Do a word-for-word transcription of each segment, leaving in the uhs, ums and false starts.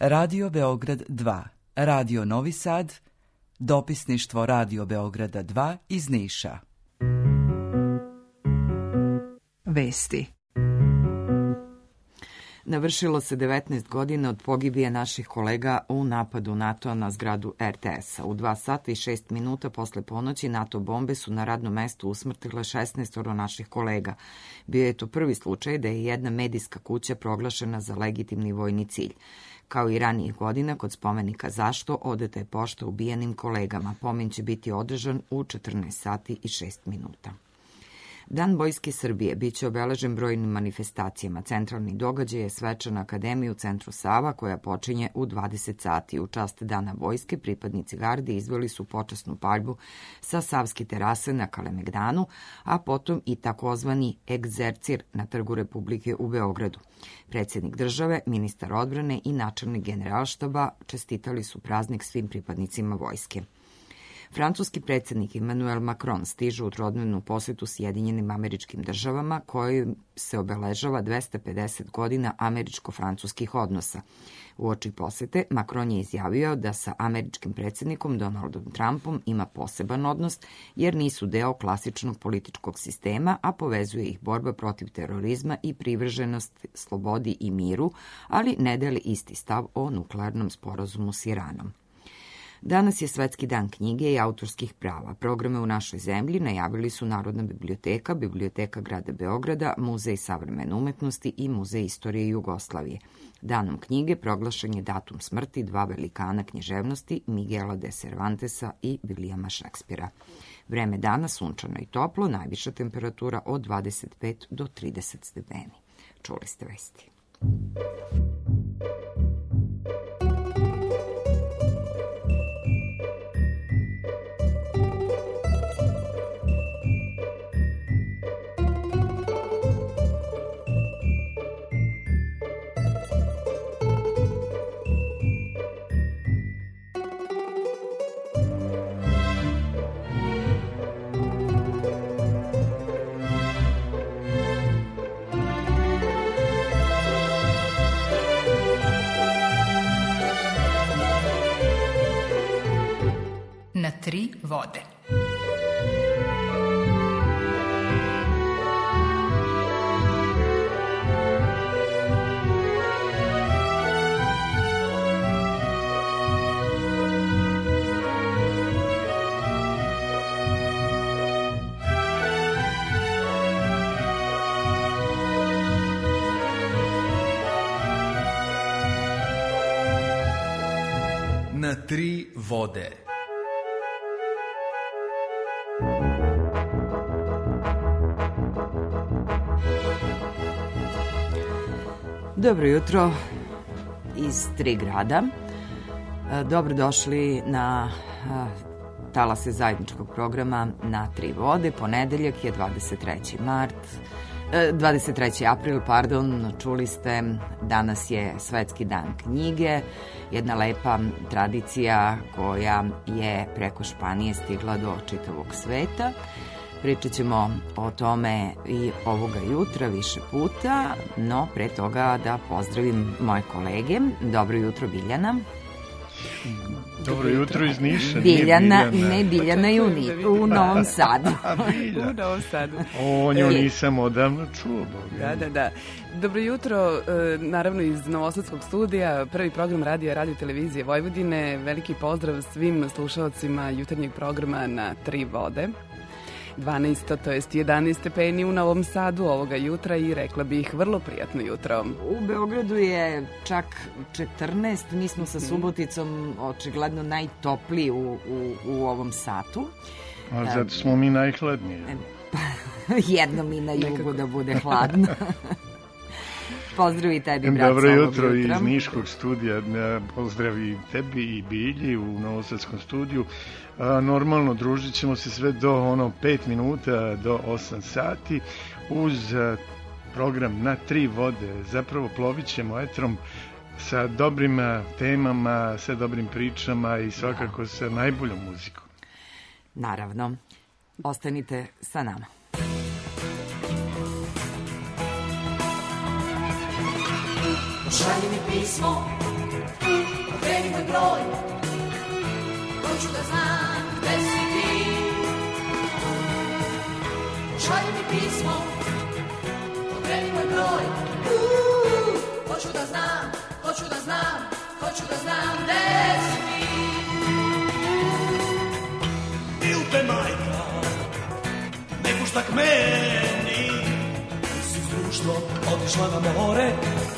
Radio Beograd dva, Radio Novi Sad, dopisništvo Radio Beograda dva iz Niša. Vesti. Navršilo se devetnaest godina od pogibije naših kolega u napadu NATO-a na zgradu er te es-a. U dva sata i šest minuta posle ponoći NATO bombe su na radnom mestu usmrtile šesnaest naših kolega. Bio je to prvi slučaj da je jedna medijska kuća proglašena za legitimni vojni cilj. Kao i ranijih godina, kod spomenika Zašto odeta je pošta ubijenim kolegama. Pomen će biti održan u četrnaest sati i šest minuta. Dan Vojske Srbije biće obeležen brojnim manifestacijama. Centralni događaj je svečana akademija u centru Sava koja počinje u dvadeset sati. U čast Dana Vojske pripadnici garde izveli su počasnu paljbu sa Savske terase na Kalemegdanu, a potom i takozvani egzercir na Trgu Republike u Beogradu. Predsjednik države, ministar odbrane i načelnik generalštaba čestitali su praznik svim pripadnicima vojske. Francuski predsjednik Emmanuel Macron stiže u trodnevnu posetu Sjedinjenim Američkim Državama kojoj se obeležava dvesta pedeset godina američko-francuskih odnosa. Uoči posete, Macron je izjavio da sa američkim predsjednikom Donaldom Trumpom ima poseban odnos jer nisu deo klasičnog političkog sistema, a povezuje ih borba protiv terorizma i privrženost slobodi i miru, ali ne deli isti stav o nuklearnom sporazumu s Iranom. Danas je Svetski dan knjige i autorskih prava. Programe u našoj zemlji najavili su Narodna biblioteka, Biblioteka grada Beograda, Muzej savremene umetnosti i Muzej istorije Jugoslavije. Danom knjige proglašen je datum smrti dva velikana književnosti, Miguela de Cervantesa i Vilijama Šekspira. Vreme dana sunčano i toplo, najviša temperatura od dvadeset pet do trideset stepeni. Čuli ste vesti. Na tri vode. Na tri vode. Dobro jutro iz tri grada. Dobrodošli na talase zajedničkog programa Na tri vode. Ponedeljak je dvadeset treći mart, dvadeset treći april, pardon, čuli ste, danas je Svetski dan knjige, jedna lepa tradicija koja je preko Španije stigla do čitavog sveta. Pričat ćemo o tome i ovoga jutra više puta, no pre toga da pozdravim moje kolege. Dobro jutro, Biljana. Dobro jutro iz Niša. Biljana, ne Biljana i u, u Novom Sadu. U Novom Sadu. O, nju nisam odavno čuo. Da, da, da. Dobro jutro, naravno iz Novosadskog studija, prvi program radija Radio Televizije Vojvodine. Veliki pozdrav svim slušalcima jutarnjeg programa Na tri vode. dvanaest, to jest jedanaest stepeni u Novom Sadu ovoga jutra i rekla bih vrlo prijatno jutro. U Beogradu je čak četrnaest, mi smo sa Suboticom očigledno najtopliji u, u, u ovom satu. A zato smo mi najhladniji. Jedno mi na jugu da bude hladno. Pozdrav i tebi, brat, dobro jutro iz Niškog studija. Pozdrav i tebi i Bilji u Novosadskom studiju. A, normalno družit ćemo se sve do ono pet minuta do osam sati uz a, program Na tri vode. Zapravo plovit ćemo etrom sa dobrim temama, sa dobrim pričama i svakako sa najboljom muzikom. Naravno. Ostanite sa nama. Pošalji mi pismo, Okreni moj broj, hoću da znam gde si ti. Šalji mi pismo, okreni moj broj, uh, hoću da znam, hoću da znam, hoću da znam gde si ti. Il te majka ne pušta k meni, si s društvom otišla na more,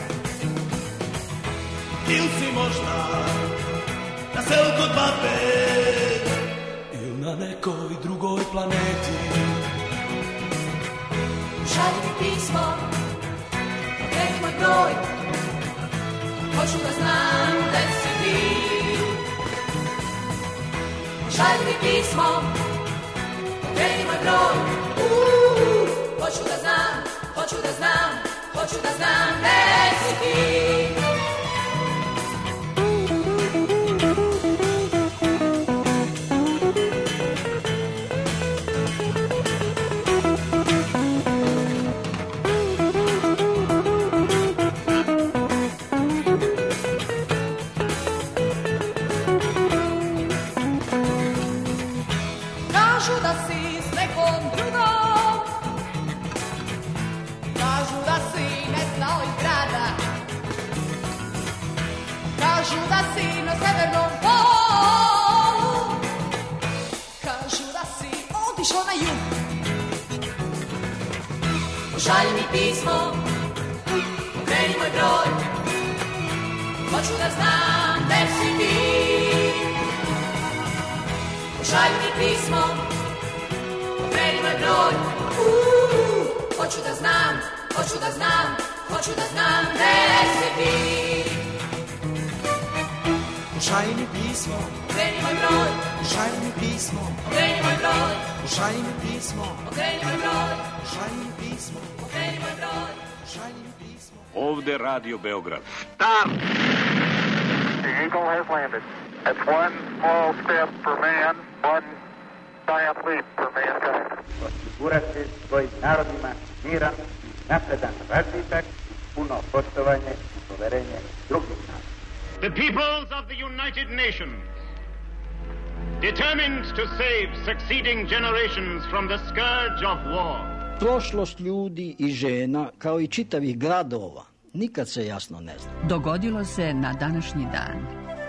il si možda na selu kod babe, il na nekoj drugoj planeti. Šalji mi pismo, okreni moj broj, hoću da znam gde si ti. Šalji mi pismo, okreni moj broj, uh, hoću da znam, hoću da znam, hoću da znam gde si ti. Šalji mi pismo, okreni moj broj, hoću da znam gde si ti. Šalji mi pismo, okreni moj broj, uh, hoću da znam, hoću da znam, hoću da znam gde si ti. Šalji mi pismo, okreni moj broj, šalji mi pismo, okreni moj broj, šalji mi pismo, okreni moj broj, šalji mi pismo, okreni moj broj, šalji mi pismo. Ovde Radio Beograd. Stop! The Eagle has landed. It's one small step for man, one giant leap for mankind. Osigurati svojim narodima miran, napredan razvitak, puno poštovanje i poverenje drugih naroda. The peoples of the United Nations, determined to save succeeding generations from the scourge of war. Prošlost ljudi i žena, kao i čitavih gradova, nikad se jasno ne zna. Dogodilo se na današnji dan.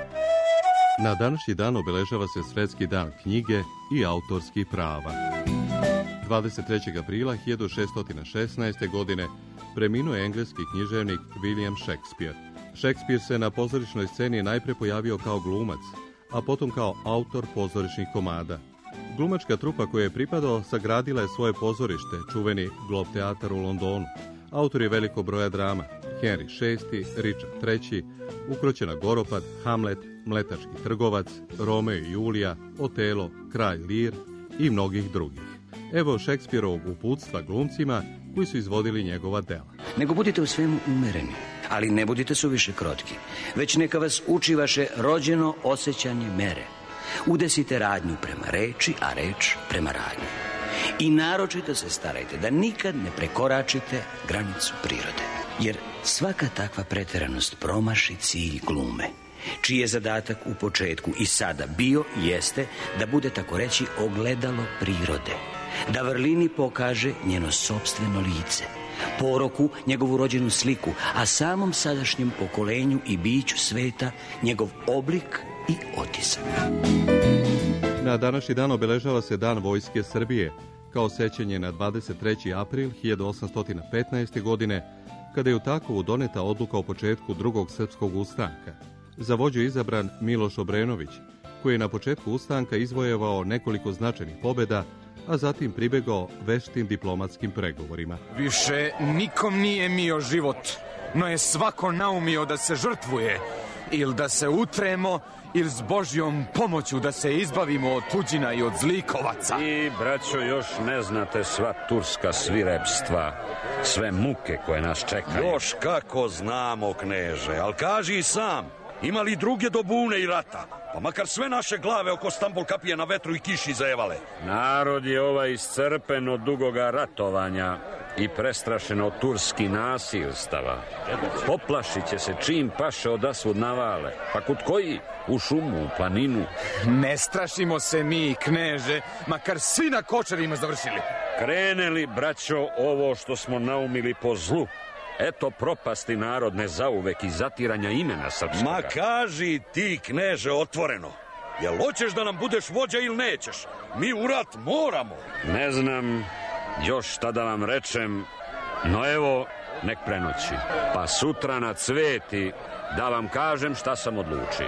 Na današnji dan obeležava se Svetski dan knjige i autorskih prava. dvadeset trećeg aprila hiljadu šeststo šesnaeste. godine preminuo je engleski književnik William Shakespeare. Shakespeare se na pozorišnoj sceni najpre pojavio kao glumac, a potom kao autor pozorišnih komada. Glumačka trupa koja je pripadao sagradila je svoje pozorište, čuveni Globe teatar u Londonu. Autor je velikog broja drama: Henry šesti, Richard treći, Ukroćena Goropad, Hamlet, Mletački trgovac, Romeo i Julija, Otelo, Kralj Lir i mnogih drugih. Evo Shakespeareovog uputstva glumcima koji su izvodili njegova dela. Nego budite u svemu umereni, ali ne budite suviše krotki, već neka vas uči vaše rođeno osjećanje mere. Udesite radnju prema reči, a reč prema radnju. I naročito se starajte da nikad ne prekoračite granicu prirode, jer svaka takva pretjeranost promaši cilj glume, čiji je zadatak u početku i sada bio i jeste da bude, tako reći, ogledalo prirode, da vrlini pokaže njeno sopstveno lice, poroku njegovu rođenu sliku, a samom sadašnjem pokolenju i biću sveta njegov oblik i otisak. Na današnji dan obeležava se Dan Vojske Srbije, kao sećanje na dvadeset treći april hiljadu osamsto petnaeste. godine, kada je u Takovu doneta odluka o početku drugog srpskog ustanka. Za vođu je izabran Miloš Obrenović, koji je na početku ustanka izvojevao nekoliko značajnih pobjeda, a zatim pribegao veštim diplomatskim pregovorima. Više nikom nije mio život, no je svako naumio da se žrtvuje, ili da se utremo, ili s Božjom pomoću da se izbavimo od tuđina i od zlikovaca. I, braćo, još ne znate sva turska svirepstva, sve muke koje nas čekaju. Još kako znamo, kneže, ali kaži i sam, ima li druge do bune i rata? Pa makar sve naše glave oko Stambol kapije na vetru i kiši zevale. Narod je ovaj iscrpen od dugoga ratovanja i prestrašeno turski nasilstava. Poplašit će se čim paše odasvud navale, pa kod koji? U šumu, u planinu. Ne strašimo se mi, kneže, makar svi na kočarima završili. Krene li, braćo, ovo što smo naumili po zlu? Eto propasti narodne zauvek i zatiranja imena srpskoga. Ma kaži ti, kneže, otvoreno. Jel hoćeš da nam budeš vođa ili nećeš? Mi u rat moramo. Ne znam još šta da vam rečem, no evo, nek prenoći. Pa sutra na cveti da vam kažem šta sam odlučio.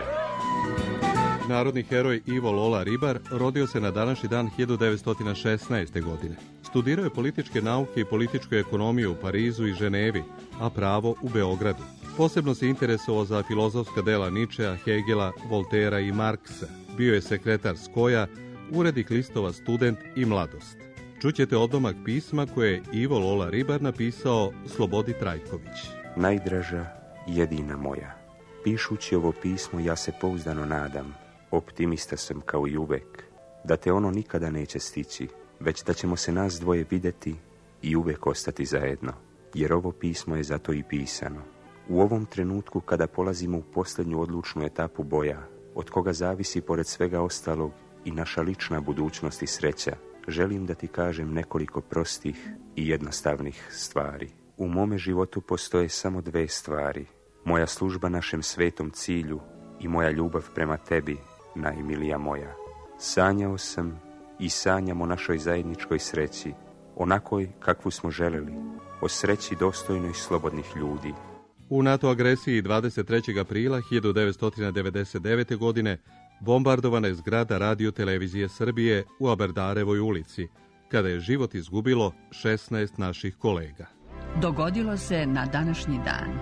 Narodni heroj Ivo Lola Ribar rodio se na današnji dan hiljadu devetsto šesnaeste. godine. Studirao je političke nauke i političku ekonomiju u Parizu i Ženevi, a pravo u Beogradu. Posebno se interesovao za filozofska dela Ničea, Hegela, Voltera i Marksa. Bio je sekretar Skoja, urednik listova Student i Mladost. Čućete odlomak pisma koje je Ivo Lola Ribar napisao Slobodi Trajković. Najdraža, jedina moja. Pišući ovo pismo ja se pouzdano nadam, optimista sam kao i uvek, da te ono nikada neće stići, već da ćemo se nas dvoje vidjeti i uvek ostati zajedno, jer ovo pismo je zato i pisano. U ovom trenutku kada polazimo u posljednju odlučnu etapu boja, od koga zavisi pored svega ostalog i naša lična budućnost i sreća, želim da ti kažem nekoliko prostih i jednostavnih stvari. U mome životu postoje samo dve stvari. Moja služba našem svetom cilju i moja ljubav prema tebi, najmilija moja. Sanjao sam i sanjam o našoj zajedničkoj sreći, onakoj kakvu smo želeli, o sreći dostojnoj slobodnih ljudi. U NATO agresiji dvadeset trećeg aprila hiljadu devetsto devedeset devete. godine bombardovana je zgrada Radio televizije Srbije u Aberdarevoj ulici, kada je život izgubilo šesnaest naših kolega. Dogodilo se na današnji dan.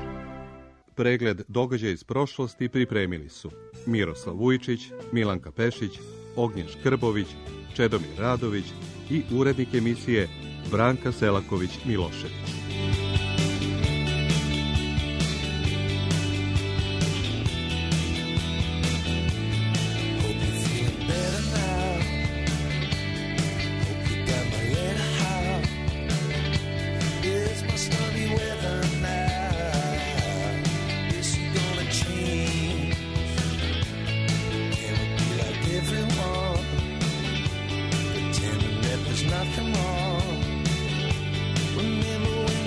Pregled događaja iz prošlosti pripremili su Miroslav Vujčić, Milanka Pešić, Ognjen Škrbović, Čedomir Radović i urednik emisije Branka Selaković-Milošević. Nothing wrong. Remember when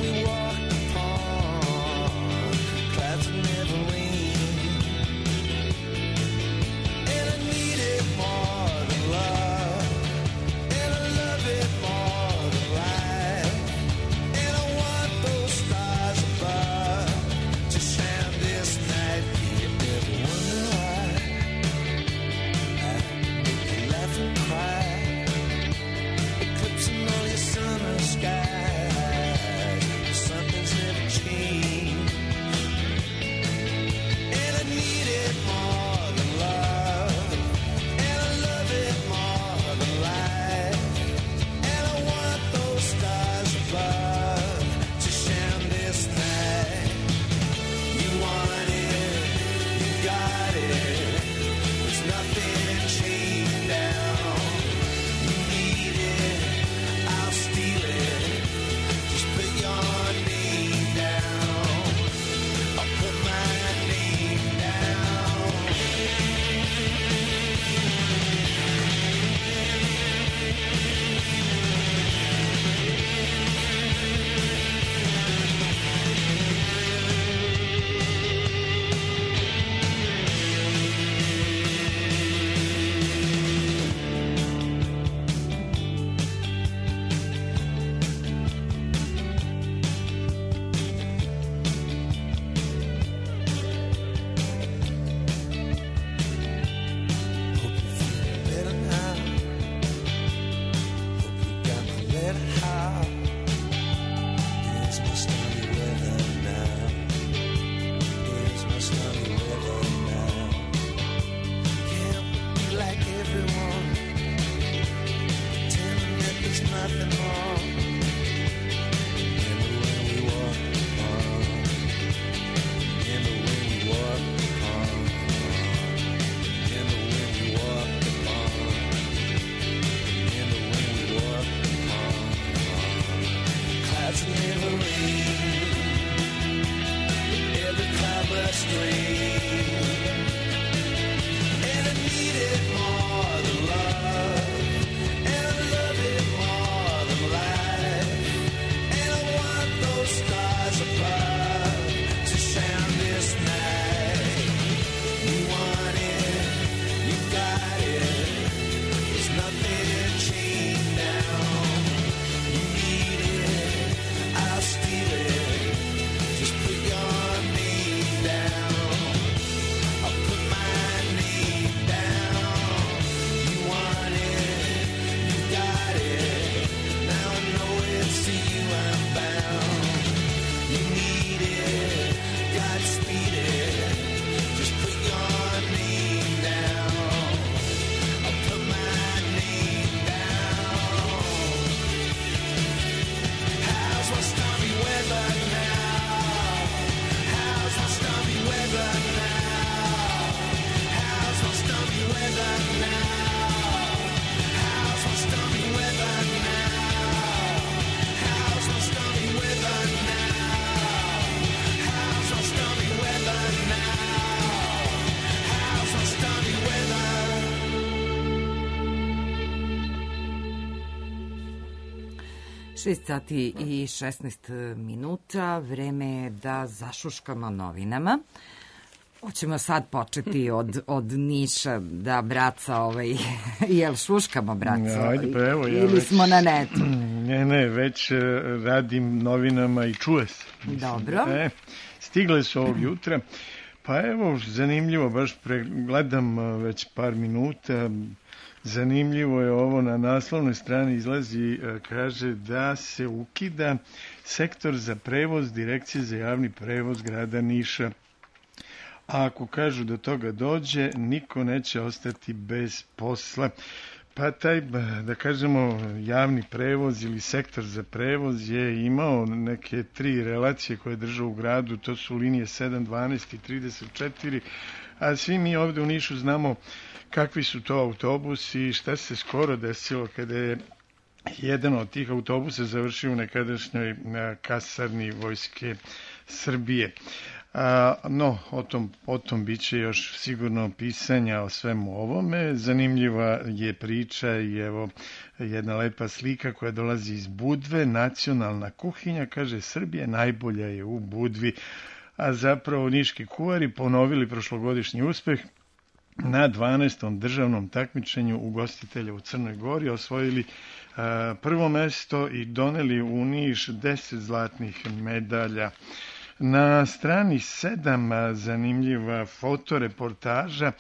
šest sati i šesnaest minuta, vreme je da zašuškamo novinama. Hoćemo sad početi od, od Niša, da braca, ovaj, jel šuškamo braca, Ajde, pa evo, ja ili već, smo na netu? Ne, ne, već radim novinama i čuje se. Mislim. Dobro. E, stigle su ovog jutra, pa evo, zanimljivo, baš pregledam već par minuta. Zanimljivo je ovo, na naslovnoj strani izlazi, kaže da se ukida sektor za prevoz Direkcije za javni prevoz grada Niša. A ako kažu da toga dođe, niko neće ostati bez posla. Pa taj, da kažemo, javni prevoz ili sektor za prevoz je imao neke tri relacije koje drže u gradu, to su linije sedam, dvanaest i trideset četiri, a svi mi ovde u Nišu znamo kakvi su to autobusi i šta se skoro desilo kada je jedan od tih autobusa završio u nekadašnjoj kasarni Vojske Srbije. A, no, o tom, o tom bit će još sigurno pisanja o svemu ovome. Zanimljiva je priča i evo jedna lepa slika koja dolazi iz Budve, nacionalna kuhinja, kaže Srbija najbolja je u Budvi, a zapravo niški kuvari ponovili prošlogodišnji uspeh na dvanaestom državnom takmičenju ugostitelja u Crnoj Gori, osvojili a, prvo mesto i doneli u Niš deset zlatnih medalja. Na strani sedam zanimljiva fotoreportaža,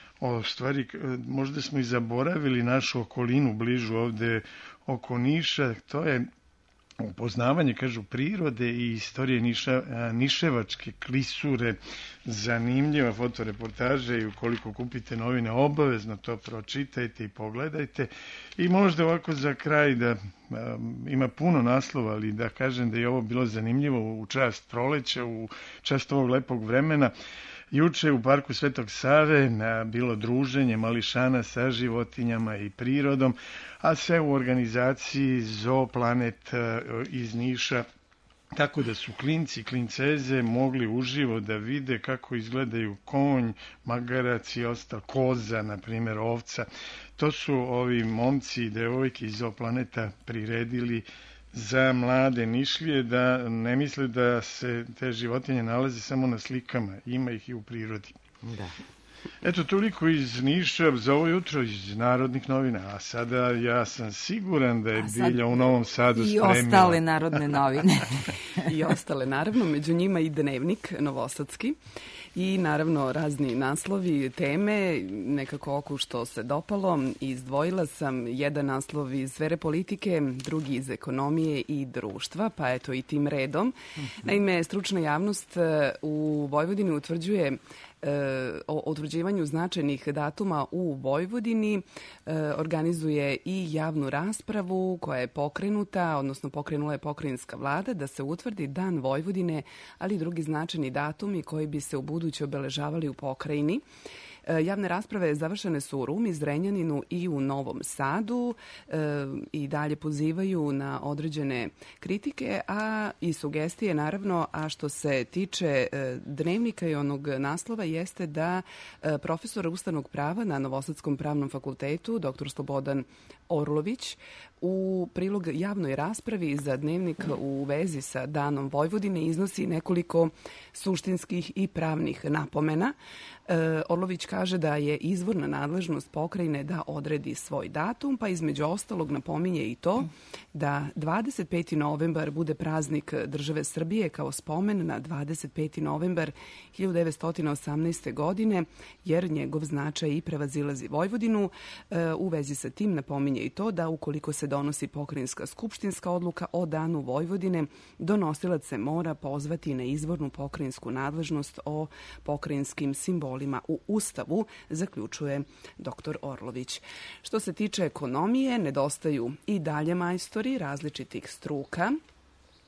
o stvari možda smo i zaboravili našu okolinu bližu ovde oko Niša, to je upoznavanje, kažu, prirode i istorije Niša, Niševačke klisure, zanimljiva fotoreportaža i ukoliko kupite novine obavezno to pročitajte i pogledajte. I možda ovako za kraj da um, ima puno naslova, ali da kažem da je ovo bilo zanimljivo u čast proleća, u čast ovog lepog vremena. Juče u parku Svetog Save na bilo druženje mališana sa životinjama i prirodom, a sve u organizaciji Zooplanet iz Niša, tako da su klinci i klinceze mogli uživo da vide kako izgledaju konj, magarac i ostalo, koza, na primjer ovca. To su ovi momci i devojke iz Zooplaneta priredili za mlade Nišlije, da ne misle da se te životinje nalaze samo na slikama, ima ih i u prirodi. Da. Eto, toliko iz Niša za ovo jutro iz Narodnih novina, a sada ja sam siguran da je Bilja u Novom Sadu spremila. I ostale Narodne novine. I ostale, naravno, među njima i Dnevnik novosadski. I naravno razni naslovi, teme, nekako oku što se dopalo. Izdvojila sam jedan naslov iz sfere politike, drugi iz ekonomije i društva, pa eto i tim redom. Naime, stručna javnost u Vojvodini utvrđuje o utvrđivanju značajnih datuma u Vojvodini, organizuje i javnu raspravu koja je pokrenuta, odnosno pokrenula je pokrajinska vlada, da se utvrdi Dan Vojvodine, ali i drugi značajni datumi koji bi se u buduće obeležavali u pokrajini. Javne rasprave završene su u Rumi, Zrenjaninu i u Novom Sadu i dalje pozivaju na određene kritike, a i sugestije naravno, a što se tiče Dnevnika i onog naslova jeste da profesor ustavnog prava na Novosadskom pravnom fakultetu, doktor Slobodan Orlović, u prilog javnoj raspravi za Dnevnik u vezi sa Danom Vojvodine iznosi nekoliko suštinskih i pravnih napomena. Orlović kaže da je izvorna nadležnost pokrajine da odredi svoj datum, pa između ostalog napominje i to da dvadeset peti novembar bude praznik države Srbije kao spomen na dvadeset peti novembar hiljadu devetsto osamnaeste. godine, jer njegov značaj i prevazilazi Vojvodinu. U vezi sa tim napominje i to da ukoliko se donosi pokrajinska skupštinska odluka o Danu Vojvodine, donosilac se mora pozvati na izvornu pokrajinsku nadležnost o pokrajinskim simbolima u Ustavu, zaključuje doktor Orlović. Što se tiče ekonomije, nedostaju i dalje majstori različitih struka.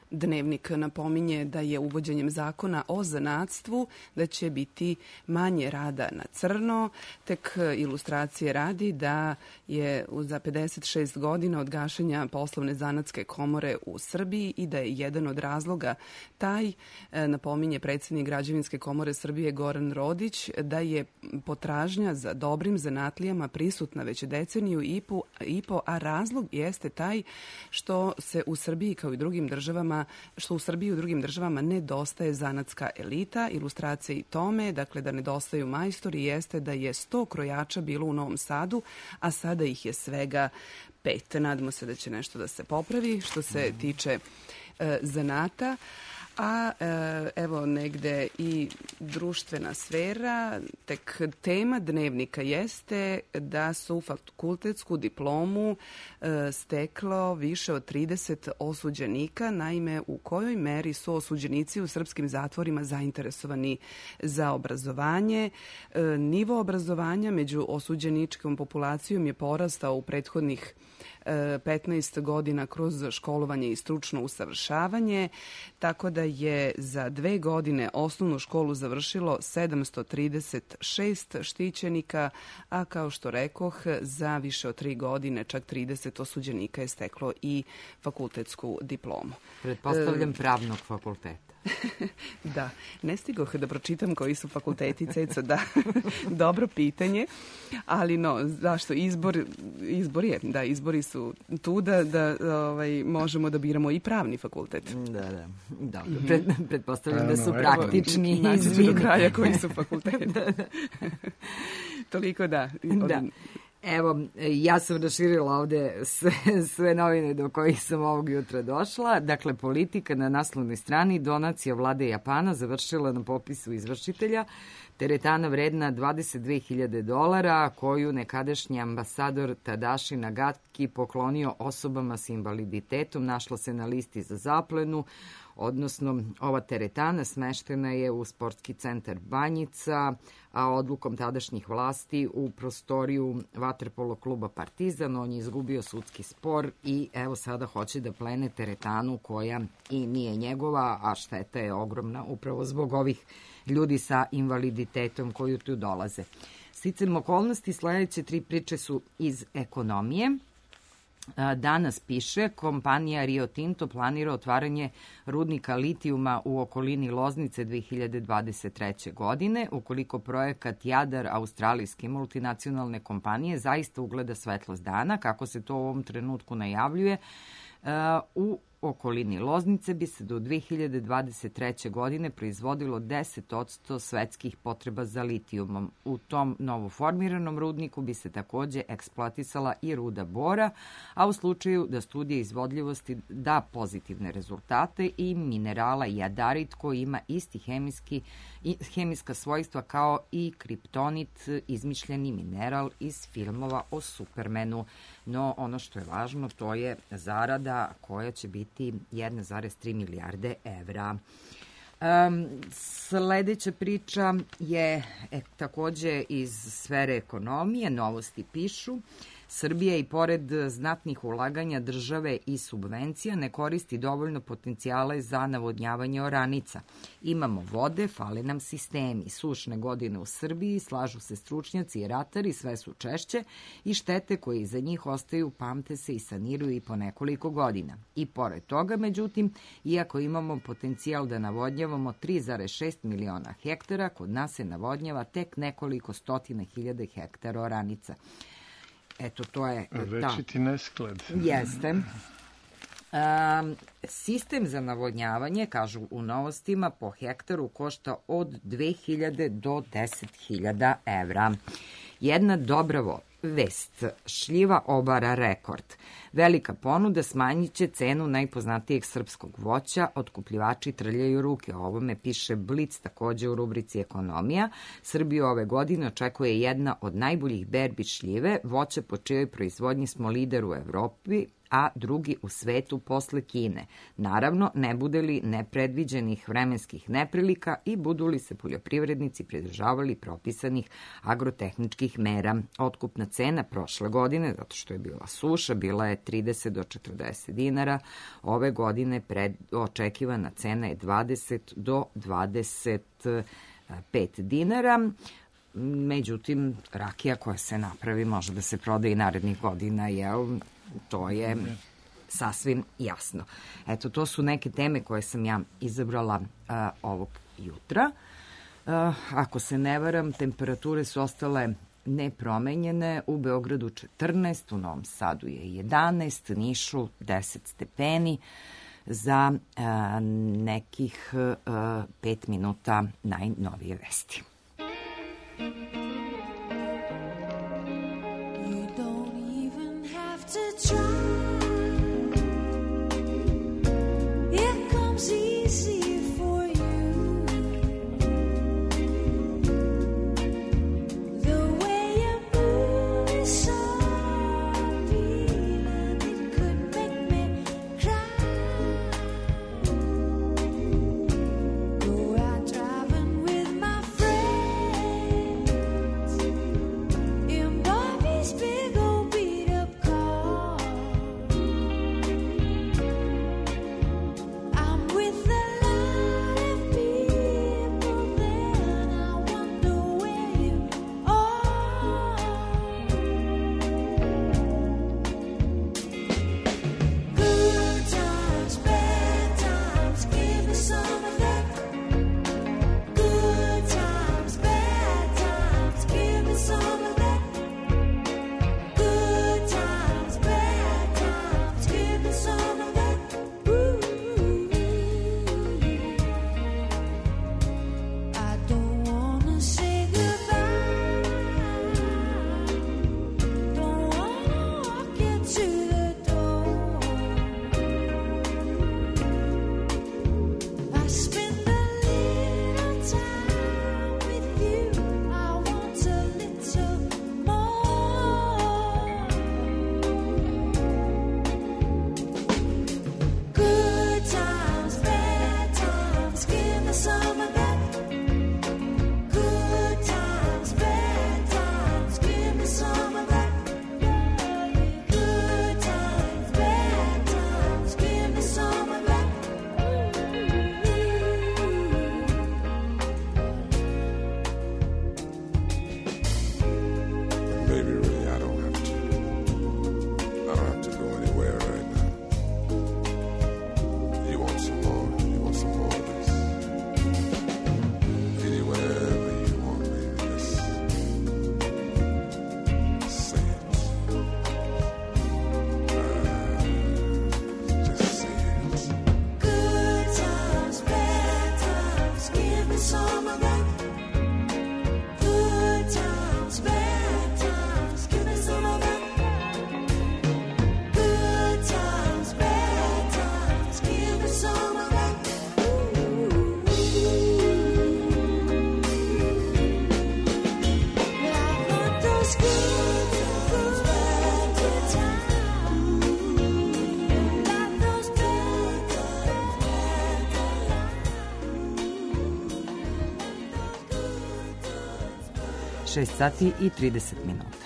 Dnevnik napominje da je uvođenjem zakona o zanatstvu da će biti manje rada na crno. Tek ilustracije radi da je za pedeset šest godina od gašenja poslovne zanatske komore u Srbiji i da je jedan od razloga taj, napominje predsjednik Građevinske komore Srbije Goran Rodić, da je potražnja za dobrim zanatlijama prisutna već deceniju i po, a razlog jeste taj što se u Srbiji kao i drugim državama što u Srbiji i u drugim državama nedostaje zanatska elita. Ilustracija i tome, dakle da nedostaju majstori, jeste da je sto krojača bilo u Novom Sadu, a sada ih je svega pet. Nadamo se da će nešto da se popravi što se tiče e, zanata. A evo negde i društvena sfera, tek tema dnevnika jeste da su fakultetsku diplomu steklo više od trideset osuđenika. Naime, u kojoj meri su osuđenici u srpskim zatvorima zainteresovani za obrazovanje. Nivo obrazovanja među osuđeničkom populacijom je porastao u prethodnih petnaest godina kroz školovanje i stručno usavršavanje, tako da je za dve godine osnovnu školu završilo sedamsto trideset šest štićenika, a kao što rekoh, za više od tri godine čak trideset osuđenika je steklo i fakultetsku diplomu. Pretpostavljam pravnog fakulteta. Da, ne stigoh da pročitam koji su fakulteti, Ceco, da, dobro pitanje, ali no, zašto, izbor, izbor je, da, izbori su tu da, da ovaj, možemo da biramo i pravni fakultet. Da, da, dobro, Pred, pretpostavljam da su praktični izbori. Naći do kraja koji su fakulteti. Toliko da. Da. Evo, ja sam raširila ovde sve, sve novine do kojih sam ovog jutra došla. Dakle, politika na naslovnoj strani, donacija vlade Japana završila na popisu izvršitelja. Teretana vredna dvadeset dve hiljade dolara, koju nekadašnji ambasador Tadashi Nagaki poklonio osobama s invaliditetom, našla se na listi za zaplenu. Odnosno, ova teretana smeštena je u sportski centar Banjica, a odlukom tadašnjih vlasti u prostoriju vaterpolo kluba Partizan. On je izgubio sudski spor i evo sada hoće da plene teretanu koja i nije njegova, a šteta je ogromna upravo zbog ovih ljudi sa invaliditetom koji tu dolaze. Sticam okolnosti, sledeće tri priče su iz ekonomije. Danas piše, kompanija Rio Tinto planira otvaranje rudnika litijuma u okolini Loznice dve hiljade dvadeset treće. godine. Ukoliko projekat Jadar, australijske multinacionalne kompanije, zaista ugleda svetlost dana, kako se to u ovom trenutku najavljuje, u okolini Loznice bi se do dve hiljade dvadeset treće. godine proizvodilo deset posto svetskih potreba za litijumom. U tom novoformiranom rudniku bi se takođe eksploatisala i ruda bora, a u slučaju da studija izvodljivosti da pozitivne rezultate i minerala jadarit koji ima isti hemijski, hemijska svojstva kao i kriptonit, izmišljeni mineral iz filmova o Supermanu. No, ono što je važno, to je zarada koja će biti jedna zarez tri milijarde evra. Um, sledeća priča je e, takođe iz sfere ekonomije, novosti pišu. Srbija i pored znatnih ulaganja države i subvencija ne koristi dovoljno potencijale za navodnjavanje oranica. Imamo vode, fale nam sistemi. Sušne godine u Srbiji, slažu se stručnjaci i ratari, sve su češće i štete koje iza njih ostaju pamte se i saniraju i po nekoliko godina. I pored toga, međutim, iako imamo potencijal da navodnjavamo tri zarez šest miliona hektara, kod nas se navodnjava tek nekoliko stotina hiljada hektara oranica. Eto, to je... Večiti nesklad. Jeste. Um, sistem za navodnjavanje, kažu u novostima, po hektaru košta od dve hiljade do deset hiljada evra. Jedna dobra vest. Šljiva obara rekord. Velika ponuda smanjit će cenu najpoznatijeg srpskog voća, otkupljivači trljaju ruke. O ovome piše Blic takođe u rubrici Ekonomija. Srbiju ove godine očekuje jedna od najboljih berbi šljive, voća po čijoj proizvodnji smo lider u Evropi, a drugi u svetu posle Kine. Naravno, ne bude li nepredviđenih vremenskih neprilika i budu li se poljoprivrednici pridržavali propisanih agrotehničkih mera. Otkupna cena prošle godine, zato što je bila suša, bila je trideset do četrdeset dinara. Ove godine pred, očekivana cena je dvadeset do dvadeset pet dinara. Međutim, rakija koja se napravi može da se proda i narednih godina, jel? To je sasvim jasno. Eto, to su neke teme koje sam ja izabrala uh, ovog jutra. Uh, ako se ne varam, temperature su ostale nepromenjene. U Beogradu četrnaest, u Novom Sadu je jedanaest, Nišu deset stepeni. Za uh, nekih uh, pet minuta najnovije vesti. šest sati i trideset minuta.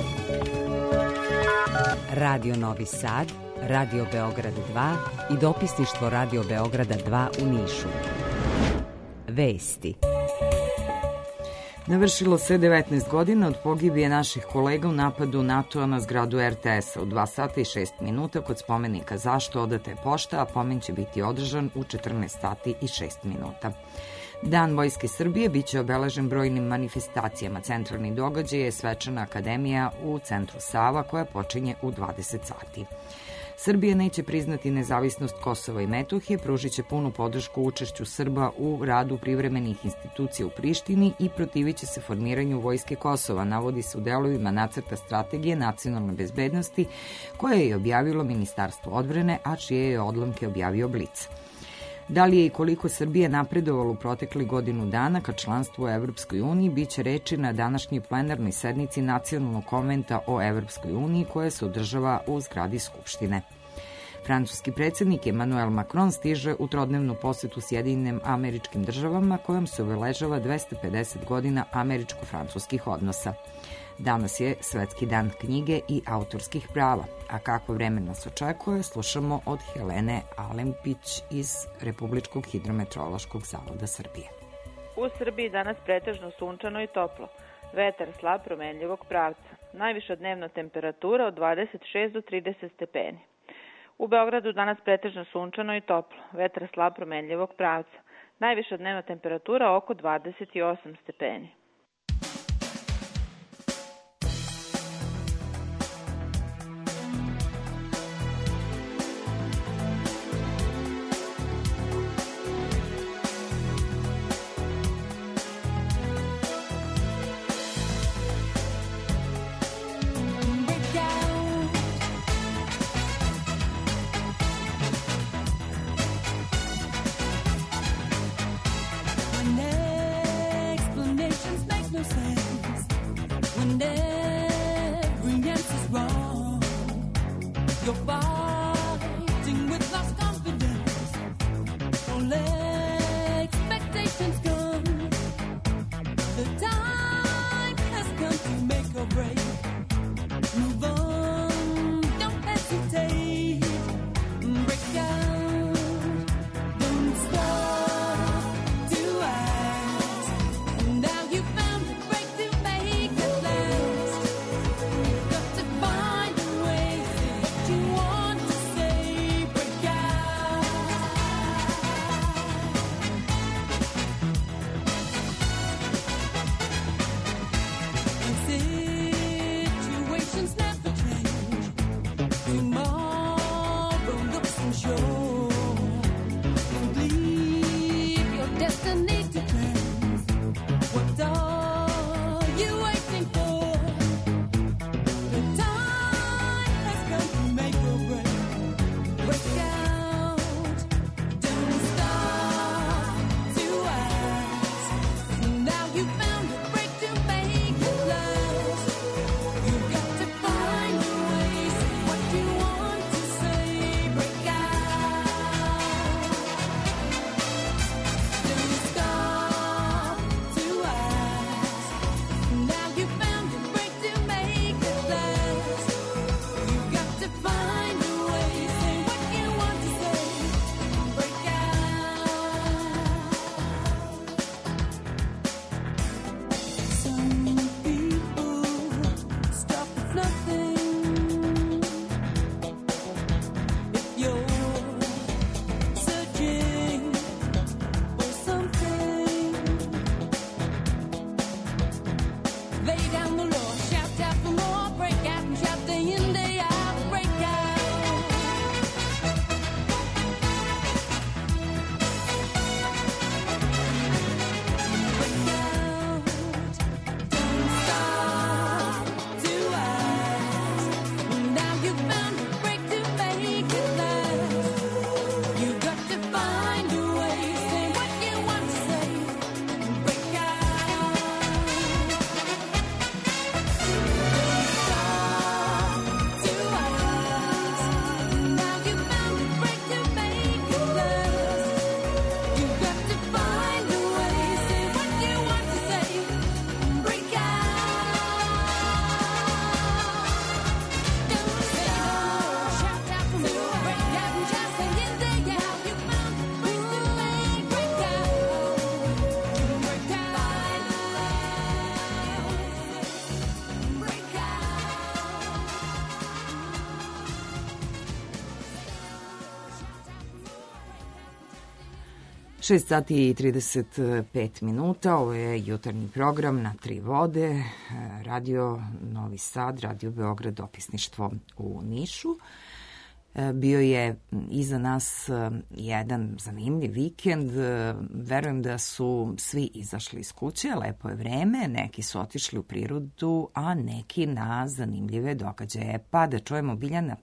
Radio Novi Sad, Radio Beograd dva i dopisništvo Radio Beograda dva u Nišu. Vesti. Navršilo se devetnaest godina od pogibije naših kolega u napadu NATO-a na zgradu er te esa. U dva sata i šest minuta kod spomenika Zašto odata je pošta, a pomen će biti održan u četrnaest sati i šest minuta. Dan Vojske Srbije biće obeležen brojnim manifestacijama. Centralni događaj je Svečana akademija u centru Sava koja počinje u dvadeset sati. Srbija neće priznati nezavisnost Kosova i Metohije, pružit će punu podršku učešću Srba u radu privremenih institucija u Prištini i protivit će se formiranju Vojske Kosova, navodi se u delovima nacrta strategije nacionalne bezbednosti koje je objavilo Ministarstvo odbrane, a čije je odlomke objavio Blic. Da li je i koliko Srbije napredovalo u protekli godinu dana ka članstvu u Evropskoj uniji biće reči na današnjoj plenarnoj sednici Nacionalnog konventa o Evropskoj uniji koja se održava u zgradi Skupštine. Francuski predsjednik Emmanuel Macron stiže u trodnevnu posetu Sjedinjenim Američkim Državama kojom se obeležava dvesta pedeset godina američko-francuskih odnosa. Danas je Svetski dan knjige i autorskih prava, a kakvo vreme nas očekuje slušamo od Helene Alempić iz Republičkog hidrometeorološkog zavoda Srbije. U Srbiji danas pretežno sunčano i toplo, vetar slab promenljivog pravca, najviša dnevna temperatura od dvadeset šest do trideset stepeni. U Beogradu danas pretežno sunčano i toplo, vetar slab promenljivog pravca, najviša dnevna temperatura oko dvadeset osam stepeni. šest sati i trideset pet minuta, ovo je jutarnji program na Tri vode, Radio Novi Sad, Radio Beograd, dopisništvo u Nišu. Bio je iza nas jedan zanimljiv vikend. Verujem da su svi izašli iz kuće, lepo je vreme, neki su otišli u prirodu, a neki na zanimljive događaje. Pa da čujemo, Biljana, šta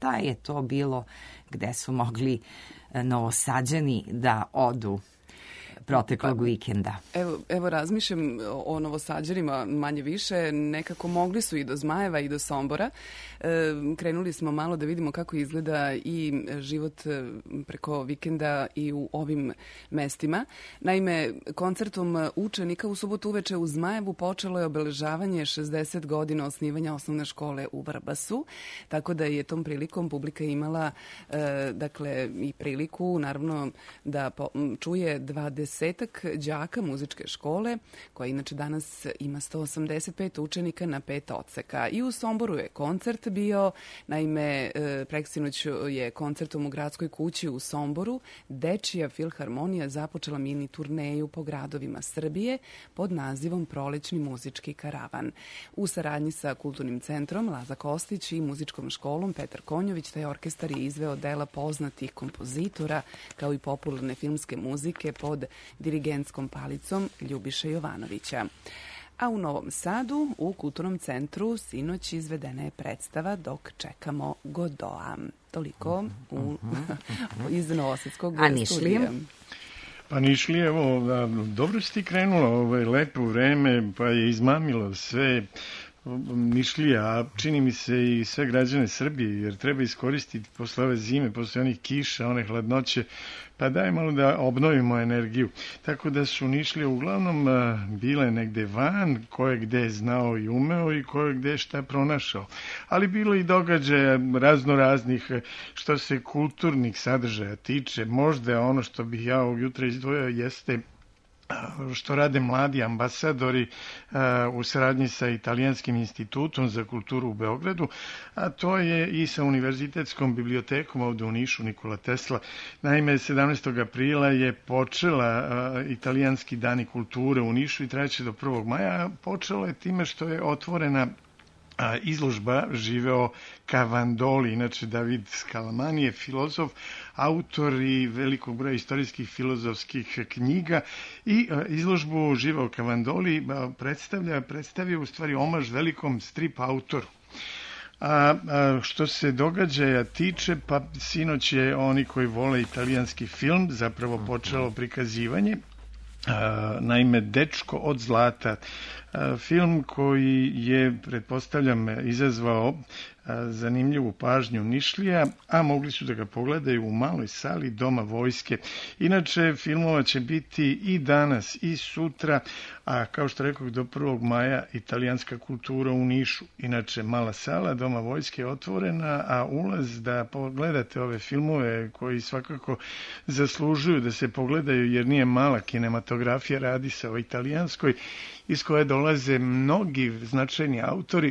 šta je to bilo gde su mogli Novosađani da odu proteklog pa, vikenda. Evo, evo razmišljam o Novosađanima manje više, nekako mogli su i do Zmajeva i do Sombora. E, krenuli smo malo da vidimo kako izgleda i život preko vikenda i u ovim mestima. Naime, koncertom učenika u subotu uveče u Zmajevu počelo je obeležavanje šezdeset godina osnivanja osnovne škole u Vrbasu, tako da je tom prilikom publika imala e, dakle i priliku naravno da po, čuje dvadesetak đaka muzičke škole, koja inače danas ima sto osamdeset pet učenika na pet odseka. I u Somboru je koncert bio, naime, preksinoć je koncertom u Gradskoj kući u Somboru Dečija filharmonija započela mini turneju po gradovima Srbije pod nazivom Prolećni muzički karavan. U saradnji sa Kulturnim centrom Laza Kostić i muzičkom školom Petar Konjović, taj orkestar je izveo dela poznatih kompozitora kao i popularne filmske muzike pod dirigentskom palicom Ljubiše Jovanovića. A u Novom Sadu, u Kulturnom centru, sinoć izvedena je predstava Dok čekamo Godoa. Toliko u, iz Novosadskog studija. Pa Nišlije, evo, dobro si ti krenula, ovo je lepo vreme, pa je izmamilo sve Nišlija, a čini mi se i sve građane Srbije, jer treba iskoristiti posle ove zime, posle onih kiša, one hladnoće, pa daj malo da obnovimo energiju. Tako da su Nišlije uglavnom bile negde van, ko je gde znao i umeo i ko je gde šta pronašao. Ali bilo i događaja razno raznih, što se kulturnih sadržaja tiče. Možda ono što bih ja ovog jutra izdvojio jeste što rade mladi ambasadori u saradnji sa Italijanskim institutom za kulturu u Beogradu, a to je i sa Univerzitetskom bibliotekom ovde u Nišu, Nikola Tesla. Naime, sedamnaestog aprila je počela Italijanski dani kulture u Nišu i trajaće do prvog maja. Počelo je time što je otvorena izložba Živeo Cavandoli, inače David Scalamani je filozof, autor i velikog broja istorijskih filozofskih knjiga, i izložbu Živeo Cavandoli predstavlja, predstavlja u stvari omaž velikom strip autoru. A, a što se događaja tiče, pa sinoć je oni koji vole italijanski film zapravo počelo prikazivanje. A, naime, Dečko od zlata, a, film koji je, pretpostavljam, izazvao a, zanimljivu pažnju Nišlija, a mogli su da ga pogledaju u maloj sali Doma vojske. Inače, filmova će biti i danas i sutra, a kao što rekao, do prvog maja italijanska kultura u Nišu. Inače, mala sala Doma vojske je otvorena, a ulaz da pogledate ove filmove koji svakako zaslužuju da se pogledaju, jer nije mala kinematografija, radi se o italijanskoj, iz koje dolaze mnogi značajni autori,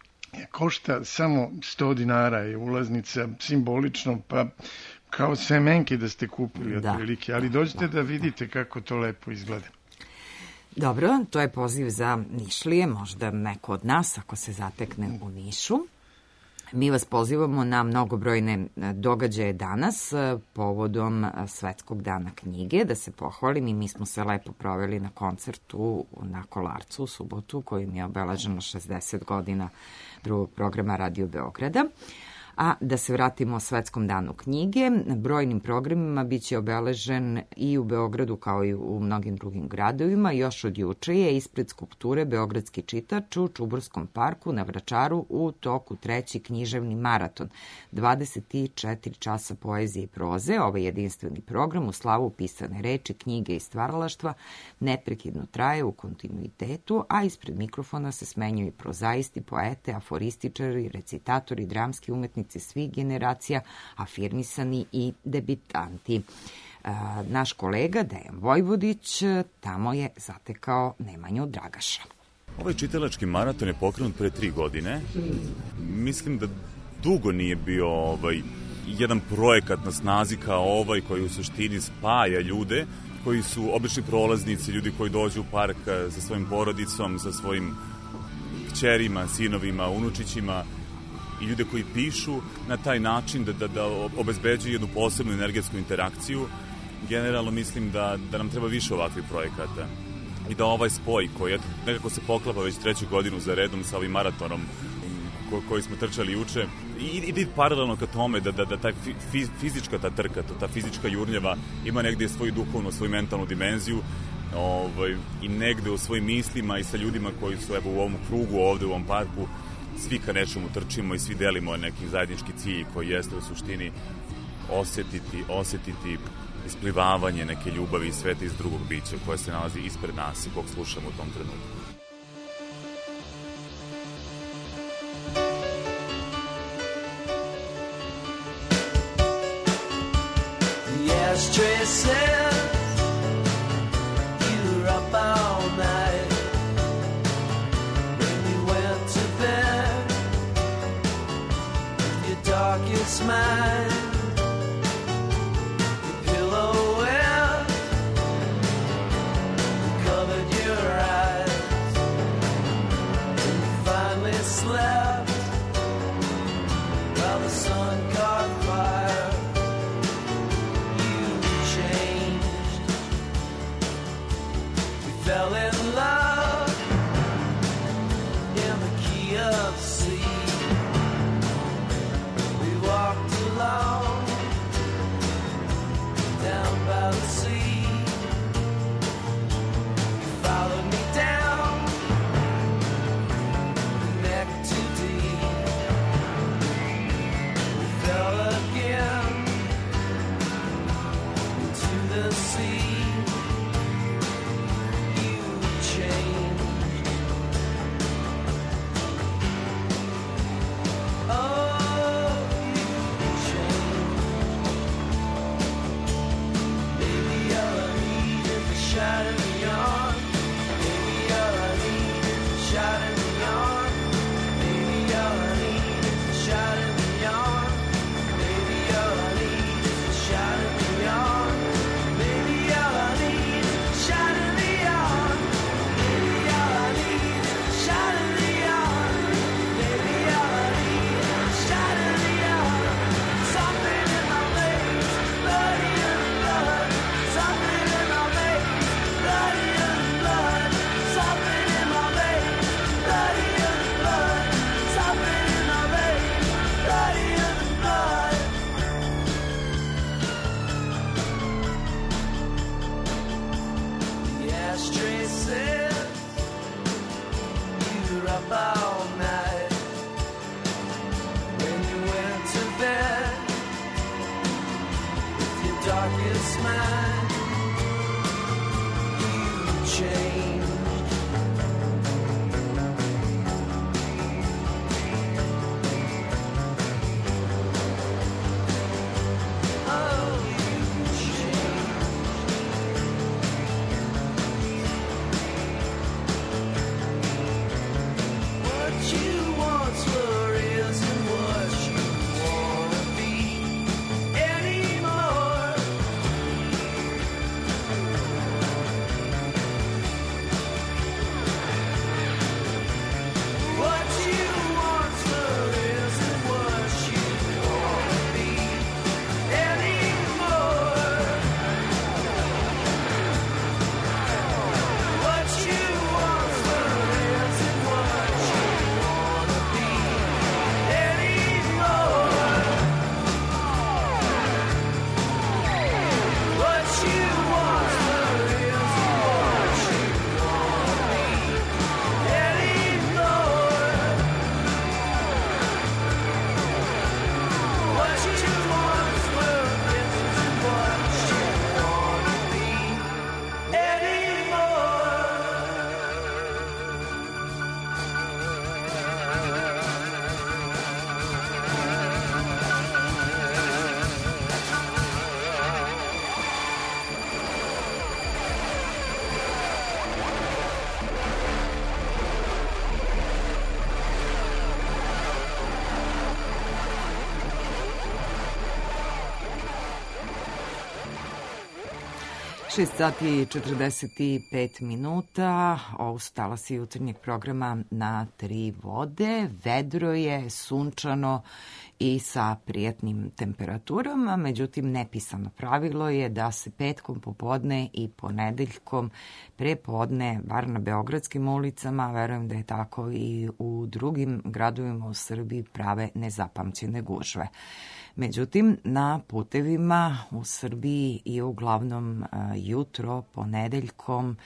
košta samo sto dinara je ulaznica, simbolično, pa kao semenke da ste kupili otprilike, ali dođite da vidite kako to lepo izgleda. Dobro, to je poziv za Nišlije, možda neko od nas ako se zatekne u Nišu. Mi vas pozivamo na mnogobrojne događaje danas povodom Svetskog dana knjige. Da se pohvalim, i mi smo se lepo proveli na koncertu na Kolarcu u subotu, kojim je obeleženo šezdeset godina drugog programa Radio Beograda. A da se vratimo Svetskom danu knjige, brojnim programima biće obeležen i u Beogradu kao i u mnogim drugim gradovima. Još od juče je ispred skulpture Beogradski čitač u Čuburskom parku na Vračaru u toku treći književni maraton. dvadeset četiri časa poezije i proze. Ovaj jedinstveni program u slavu pisane reči, knjige i stvaralaštva neprekidno traje u kontinuitetu, a ispred mikrofona se smenjuju i prozaisti, poete, aforističari, recitatori, dramski umetnici svih generacija, afirmisani i debitanti. Naš kolega Dejan Vojvodić tamo je zatekao Nemanju Dragaša. Ovaj čitalački maraton je pokrenut pre tri godine. Mislim da dugo nije bio ovaj, jedan projekat na snazi kao ovaj koji u suštini spaja ljude koji su obični prolaznici, ljudi koji dođu u park sa svojim porodicom, sa svojim kćerima, sinovima, unučićima, i ljude koji pišu na taj način da, da, da obezbeđuju jednu posebnu energetsku interakciju. Generalno mislim da, da nam treba više ovakvih projekata i da ovaj spoj koji eto, nekako se poklapa već treću godinu za redom sa ovim maratonom ko, koji smo trčali juče. I ide paralelno ka tome da, da, da ta fi, fizička ta trka, ta fizička jurnjeva ima negde svoju duhovnu, svoju mentalnu dimenziju, ovaj, i negde u svojim mislima i sa ljudima koji su evo u ovom krugu ovde u ovom parku, svi ka nečemu trčimo i svi delimo neki zajednički cilj koji jeste u suštini osetiti, osetiti isplivavanje neke ljubavi i sveta iz drugog bića koje se nalazi ispred nas i kog slušamo u tom trenutku. Ashtray said you were up all night when you went to bed with your darkest mind. The pillow wet covered your eyes and you finally slept while the sun caught fire. Fell in love in the key of C. We walked along down by the sea. You followed me down the neck too deep. We fell again into the sea. šest sati i četrdeset pet minuta, ovo su talasi jutarnjeg programa na Tri vode. Vedro je, sunčano i sa prijetnim temperaturama, međutim nepisano pravilo je da se petkom popodne i ponedeljkom prepodne, bar na beogradskim ulicama, verujem da je tako i u drugim gradovima u Srbiji, prave nezapamćene gužve. Međutim, na putevima u Srbiji je uglavnom jutro ponedeljkom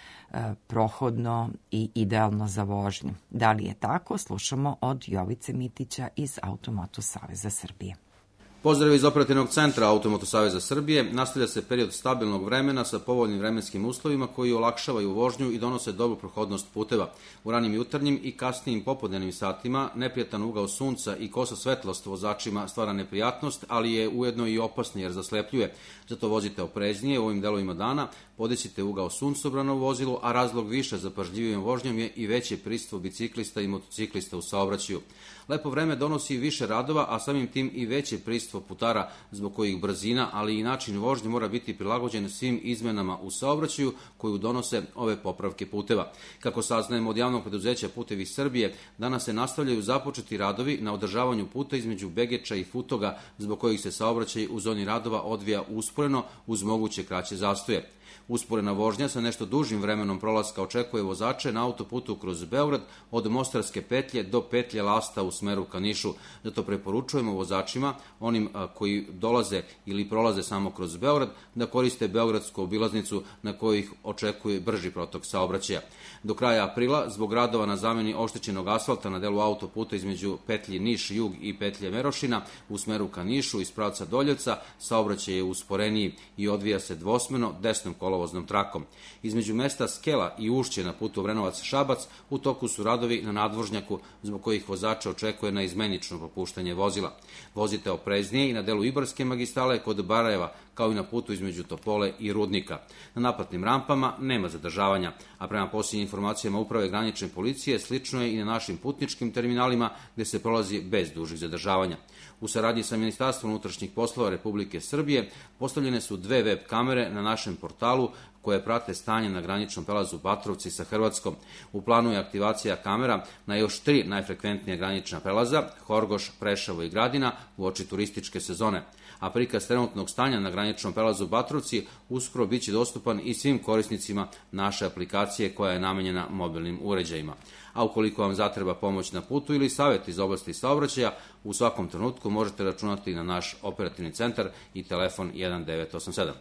prohodno i idealno za vožnju. Da li je tako? Slušamo od Jovice Mitića iz Automoto Saveza Srbije. Pozdrav iz operativnog centra Automoto Saveza Srbije. Nastavlja se period stabilnog vremena sa povoljnim vremenskim uslovima koji olakšavaju vožnju i donose dobru prohodnost puteva. U ranim jutarnjim i kasnijim popodnevnim satima neprijatan ugao sunca i kosa svetlost vozačima stvara neprijatnost, ali je ujedno i opasni jer zaslepljuje. Zato vozite opreznije u ovim delovima dana, podesite ugao suncobrana u vozilu, a razlog više za pažljivijom vožnjom je i veće prisustvo biciklista i motociklista u saobraćaju. Lepo vreme donosi više radova, a samim tim i veće prisustvo putara, zbog kojih brzina, ali i način vožnje mora biti prilagođen svim izmenama u saobraćaju koju donose ove popravke puteva. Kako saznajemo od javnog preduzeća Putevi Srbije, danas se nastavljaju započeti radovi na održavanju puta između Begeča i Futoga, zbog kojih se saobraćaj u zoni radova odvija usporeno uz moguće kraće zastoje. Usporena vožnja sa nešto dužim vremenom prolaska očekuje vozače na autoputu kroz Beograd od Mostarske petlje do petlje Lasta u smeru ka Nišu. Zato preporučujemo vozačima, onim koji dolaze ili prolaze samo kroz Beograd, da koriste beogradsku obilaznicu na kojoj ih očekuje brži protok saobraćaja. Do kraja aprila, zbog radova na zameni oštećenog asfalta na delu autoputa između petlje Niš-Jug i petlje Merošina u smeru ka Nišu iz pravca Doljevca, saobraćaj je usporeniji i odvija se dvosmeno desnom kolovoznom trakom. Između mesta Skela i Ušće na putu Obrenovac-Šabac u toku su radovi na nadvožnjaku, zbog kojih vozača očekuje na izmenično propuštanje vozila. Vozite opreznije i na delu Ibarske magistrale kod Barajeva, kao i na putu između Topole i Rudnika. Na naplatnim rampama nema zadržavanja, a prema posljednjim informacijama Uprave granične policije slično je i na našim putničkim terminalima gde se prolazi bez dužih zadržavanja. U saradnji sa Ministarstvom unutrašnjih poslova Republike Srbije postavljene su dve web kamere na našem portalu koje prate stanje na graničnom prelazu Batrovci sa Hrvatskom. U planu je aktivacija kamera na još tri najfrekventnija granična prelaza, Horgoš, Preševo i Gradina, uoči turističke sezone. A prikaz trenutnog stanja na graničnom prelazu Batrovci uskoro biće dostupan i svim korisnicima naše aplikacije koja je namenjena mobilnim uređajima. A ukoliko vam zatreba pomoć na putu ili savjet iz oblasti saobraćaja, u svakom trenutku možete računati na naš operativni centar i telefon jedan devet osam sedam.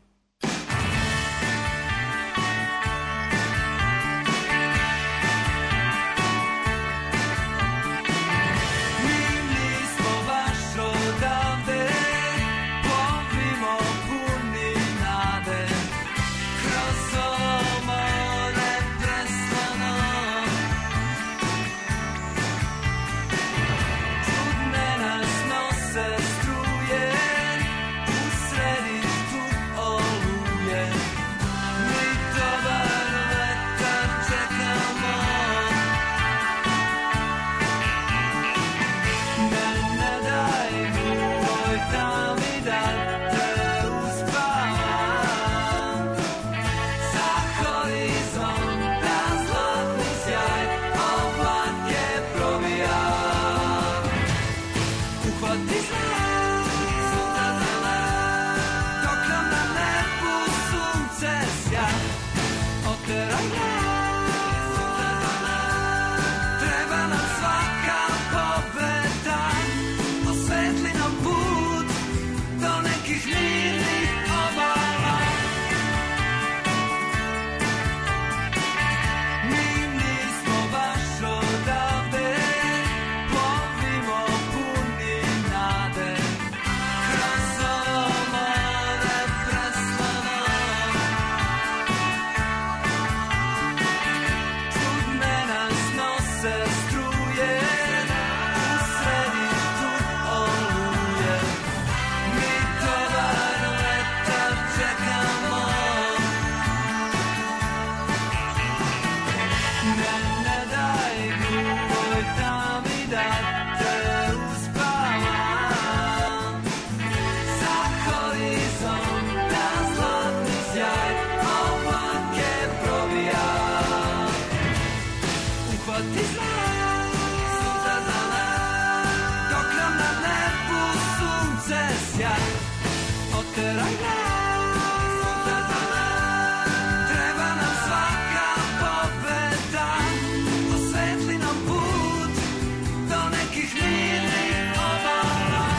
Oh Oteraj nas, treba nam svaka pobeda, osvetli nam put do nekih mirnih obala.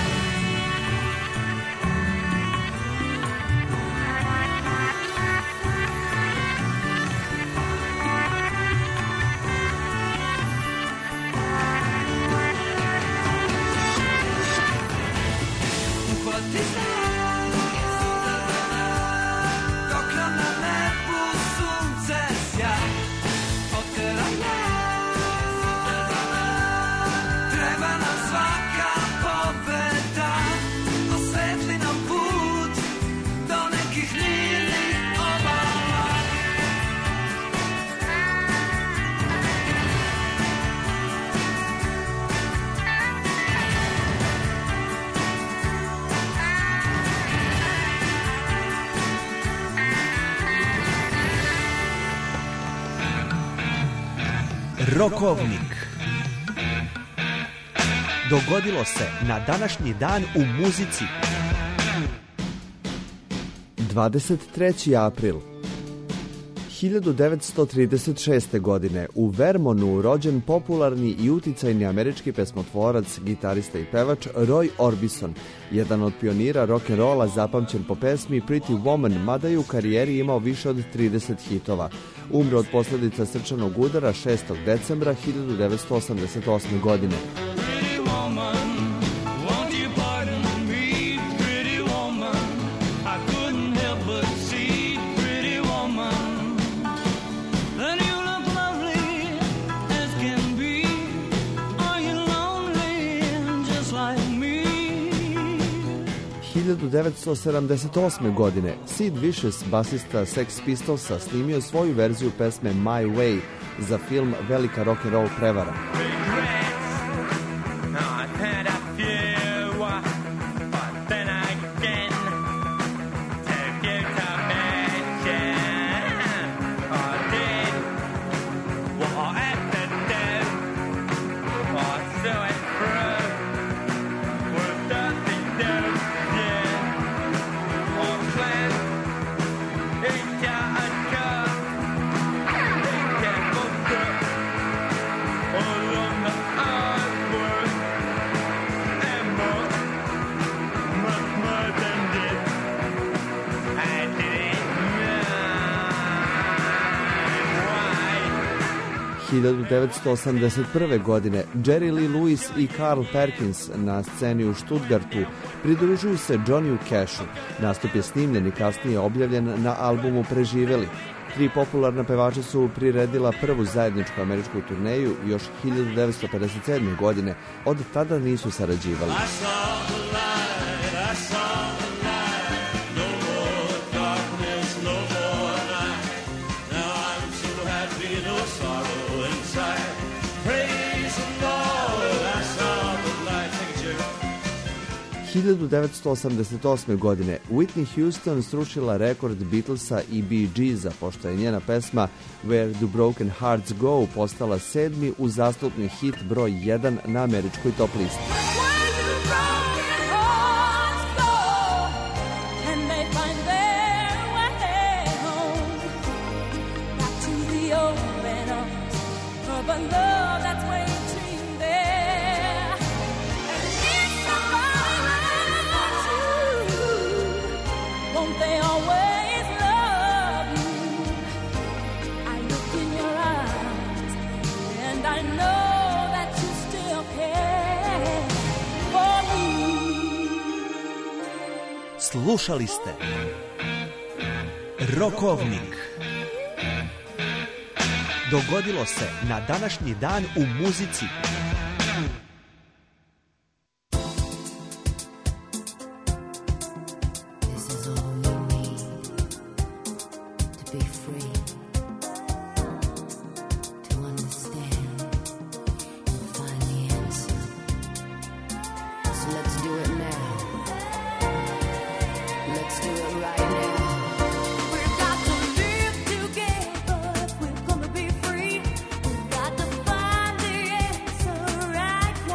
Uhvati znak, dok nam na nebu sunce sja. Oteraj nas, treba nam svaka pobeda, osvetli nam put do nekih mirnih obala. Rokovnik. Dogodilo se na današnji dan u muzici. dvadeset treći april. hiljadu devetsto trideset šeste. godine u Vermonu rođen popularni i uticajni američki pesmotvorac, gitarista i pevač Roy Orbison, jedan od pionira rock'n'rolla zapamćen po pesmi Pretty Woman, mada je u karijeri imao više od trideset hitova. Umro od posljedica srčanog udara šestog decembra hiljadu devetsto osamdeset osme. godine. hiljadu devetsto sedamdeset osme. godine Sid Vicious, basista Sex Pistolsa, snimio svoju verziju pesme My Way za film Velika rock'n'roll prevara. hiljadu devetsto osamdeset prve. godine Jerry Lee Lewis i Carl Perkins na sceni u Stuttgartu pridružuju se Johnny Cashu. Nastup je snimljen i kasnije objavljen na albumu Preživeli. Tri popularna pevača su priredila prvu zajedničku američku turneju još hiljadu devetsto pedeset sedme. godine. Od tada nisu sarađivali. hiljadu devetsto osamdeset osme. godine Whitney Houston srušila rekord Beatlesa i Bee Geesa, pošto je njena pesma Where Do Broken Hearts Go postala sedmi uzastopni hit broj jedan na američkoj top listi. Slušali ste Rokovnik. Dogodilo se na današnji dan u muzici. Right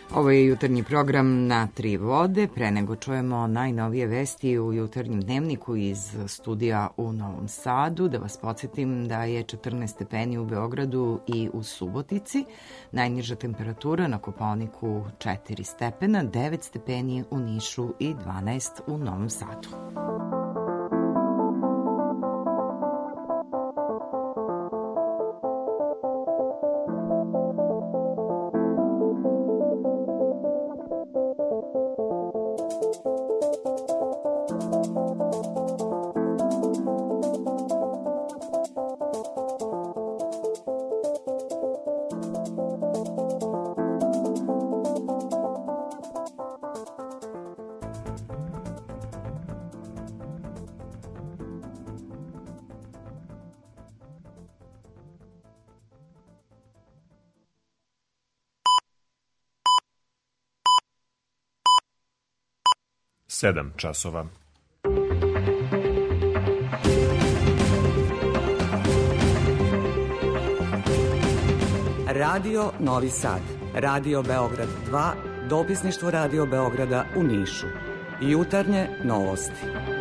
Ovo je jutarnji program na Tri vode. Pre nego čujemo najnovije vesti u jutarnjem dnevniku iz studija u Novom Sadu, da vas podsjetim da je četrnaest stepeni u Beogradu i u Subotici, najniža temperatura na Kopaoniku četiri stepena, devet stepeni u Nišu i dvanaest u Novom Sadu. Sedam časova. Radio Novi Sad, Radio Beograd dva, dopisništvo Radio Beograda u Nišu. Jutarnje novosti.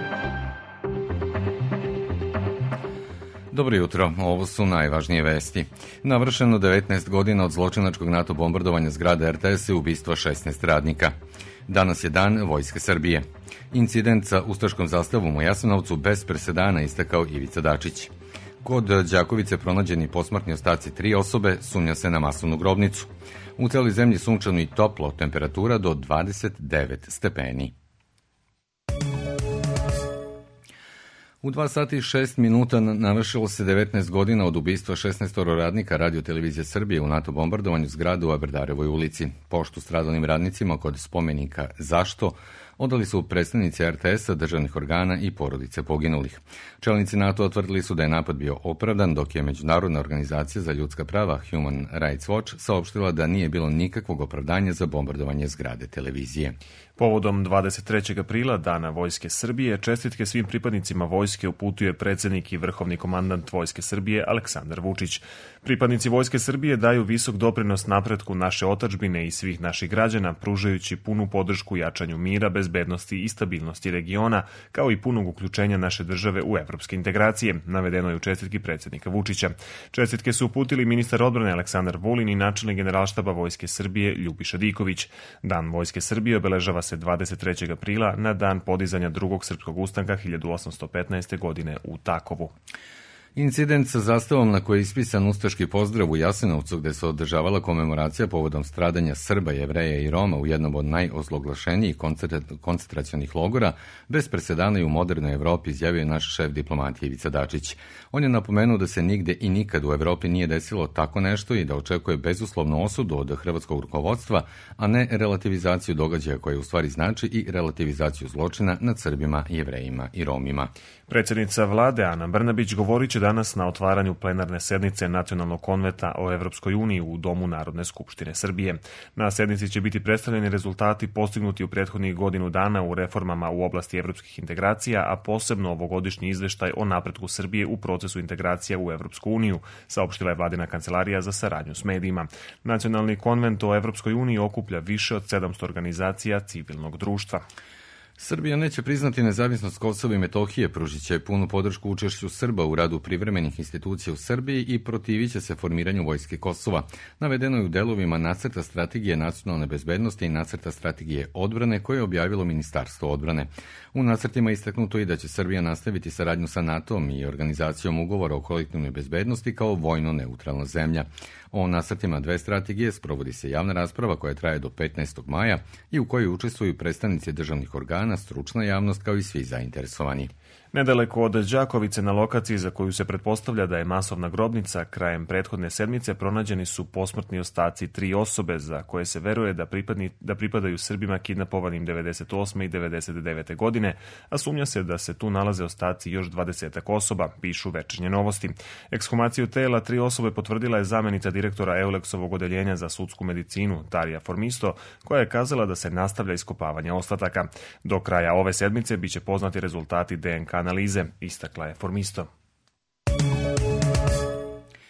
Dobro jutro, ovo su najvažnije vesti. Navršeno devetnaest godina od zločinačkog NATO bombardovanja zgrade er te es i ubistva šesnaest radnika. Danas je dan Vojske Srbije. Incident sa ustaškom zastavom u Jasenovcu bez presedana istakao Ivica Dačić. Kod Đakovice pronađeni posmrtni ostaci tri osobe, sumnja se na masovnu grobnicu. U celoj zemlji sunčano i toplo, temperatura do dvadeset devet stepeni. U dva sata i šest minuta navršilo se devetnaest godina od ubistva šesnaest radnika Radio Televizije Srbije u NATO bombardovanju zgradu u Aberdarevoj ulici. Poštu stradalim radnicima kod spomenika Zašto odali su predstavnici er te es-a, državnih organa i porodice poginulih. Čelnici NATO tvrdili su da je napad bio opravdan, dok je Međunarodna organizacija za ljudska prava Human Rights Watch saopštila da nije bilo nikakvog opravdanja za bombardovanje zgrade televizije. Povodom dvadeset trećeg aprila, Dana Vojske Srbije, čestitke svim pripadnicima vojske uputuje predsednik i vrhovni komandant Vojske Srbije Aleksandar Vučić. Pripadnici Vojske Srbije daju visok doprinos napretku naše otadžbine i svih naših građana, pružajući punu podršku jačanju mira, bezbednosti i stabilnosti regiona, kao i punog uključenja naše države u evropske integracije, navedeno je u čestitki predsednika Vučića. Čestitke su uputili ministar odbrane Aleksandar Vulin i načelnik Generalštaba Vojske Srbije Ljubiša Diković. Dan Vojske Srbije obeležava se dvadeset trećeg aprila na dan podizanja drugog srpskog ustanka hiljadu osamsto petnaeste. godine u Takovu. Incident sa zastavom na kojoj je ispisan ustaški pozdrav u Jasenovcu, gde se održavala komemoracija povodom stradanja Srba, Jevreja i Roma u jednom od najozloglašenijih koncentracionih logora, bez presedana i u modernoj Evropi, izjavio je naš šef diplomatije Ivica Dačić. On je napomenuo da se nigde i nikad u Evropi nije desilo tako nešto i da očekuje bezuslovnu osudu od hrvatskog rukovodstva, a ne relativizaciju događaja koja u stvari znači i relativizaciju zločina nad Srbima, Jevrejima i Romima. Predsjednica vlade Ana Brnabić govorit će danas na otvaranju plenarne sednice Nacionalnog konventa o Evropskoj uniji u Domu Narodne skupštine Srbije. Na sednici će biti predstavljeni rezultati postignuti u prethodnih godinu dana u reformama u oblasti evropskih integracija, a posebno ovogodišnji izveštaj o napretku Srbije u procesu integracija u Evropsku uniju, saopštila je vladina kancelarija za saradnju s medijima. Nacionalni konvent o Evropskoj uniji okuplja više od sedamsto organizacija civilnog društva. Srbija neće priznati nezavisnost Kosova i Metohije, pružit će punu podršku učešću Srba u radu privremenih institucija u Srbiji i protivit će se formiranju vojske Kosova. Navedeno je u delovima nacrta strategije nacionalne bezbednosti i nacrta strategije odbrane koje je objavilo Ministarstvo odbrane. U nacrtima je istaknuto i da će Srbija nastaviti saradnju sa NATO-om i organizacijom ugovora o kolektivnoj bezbednosti kao vojno neutralna zemlja. O nacrtima dve strategije sprovodi se javna rasprava koja traje do petnaestog maja i u kojoj učestvuju predstavnici državnih organa, stručna javnost kao i svi zainteresovani. Nedaleko od Đakovice, na lokaciji za koju se pretpostavlja da je masovna grobnica, krajem prethodne sedmice pronađeni su posmrtni ostaci tri osobe za koje se veruje da, pripadni, da pripadaju Srbima kidnapovanim devedeset osme i devedeset devete. godine, a sumnja se da se tu nalaze ostaci još dvadesetak osoba, pišu Večernje novosti. Ekshumaciju tela tri osobe potvrdila je zamenica direktora Euleksovog odeljenja za sudsku medicinu, Tarija Formisto, koja je kazala da se nastavlja iskopavanje ostataka. Do kraja ove sedmice biće poznati rezultati de en ka analize, istakla je Formisto.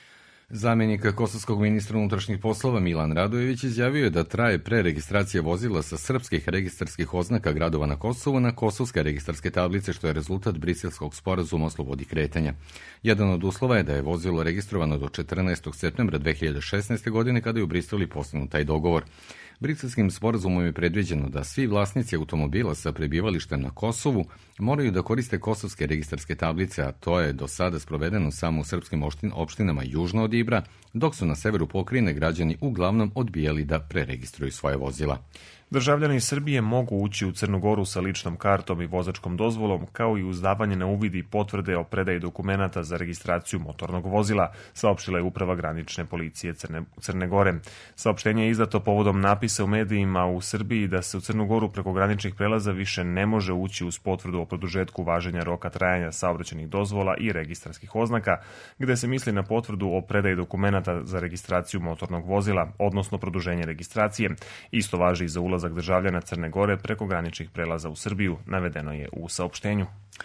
Zamjenik kosovskog ministra unutrašnjih poslova Milan Radojević izjavio je da traje preregistracija vozila sa srpskih registarskih oznaka gradova na Kosovu na kosovske registarske tablice, što je rezultat briselskog sporazuma o slobodi kretanja. Jedan od uslova je da je vozilo registrovano do četrnaestog septembra dve hiljade šesnaeste. godine kada je u Briselu postignut taj dogovor. Briselskim sporazumom je predviđeno da svi vlasnici automobila sa prebivalištem na Kosovu moraju da koriste kosovske registarske tablice, a to je do sada sprovedeno samo u srpskim opštinama južno od Ibra, dok su na severu pokrajine građani uglavnom odbijali da preregistruju svoje vozila. Državljani Srbije mogu ući u Crnu Goru sa ličnom kartom i vozačkom dozvolom, kao i uzdavanje na uvid i potvrde o predaji dokumenata za registraciju motornog vozila, saopštila je Uprava granične policije Crne, Crne Gore. Saopštenje je izdato povodom napisa u medijima u Srbiji da se u Crnu Goru preko graničnih prelaza više ne može ući uz potvrdu o produžetku važenja roka trajanja saobraćajnih dozvola i registarskih oznaka, gde se misli na potvrdu o predaji dokumenata za registraciju motornog vozila, odnosno produženje registracije. Isto važi i za ulaz ulazak državljana Crne Gore preko graničnih prelaza u Srbiju, navedeno je u saopštenju.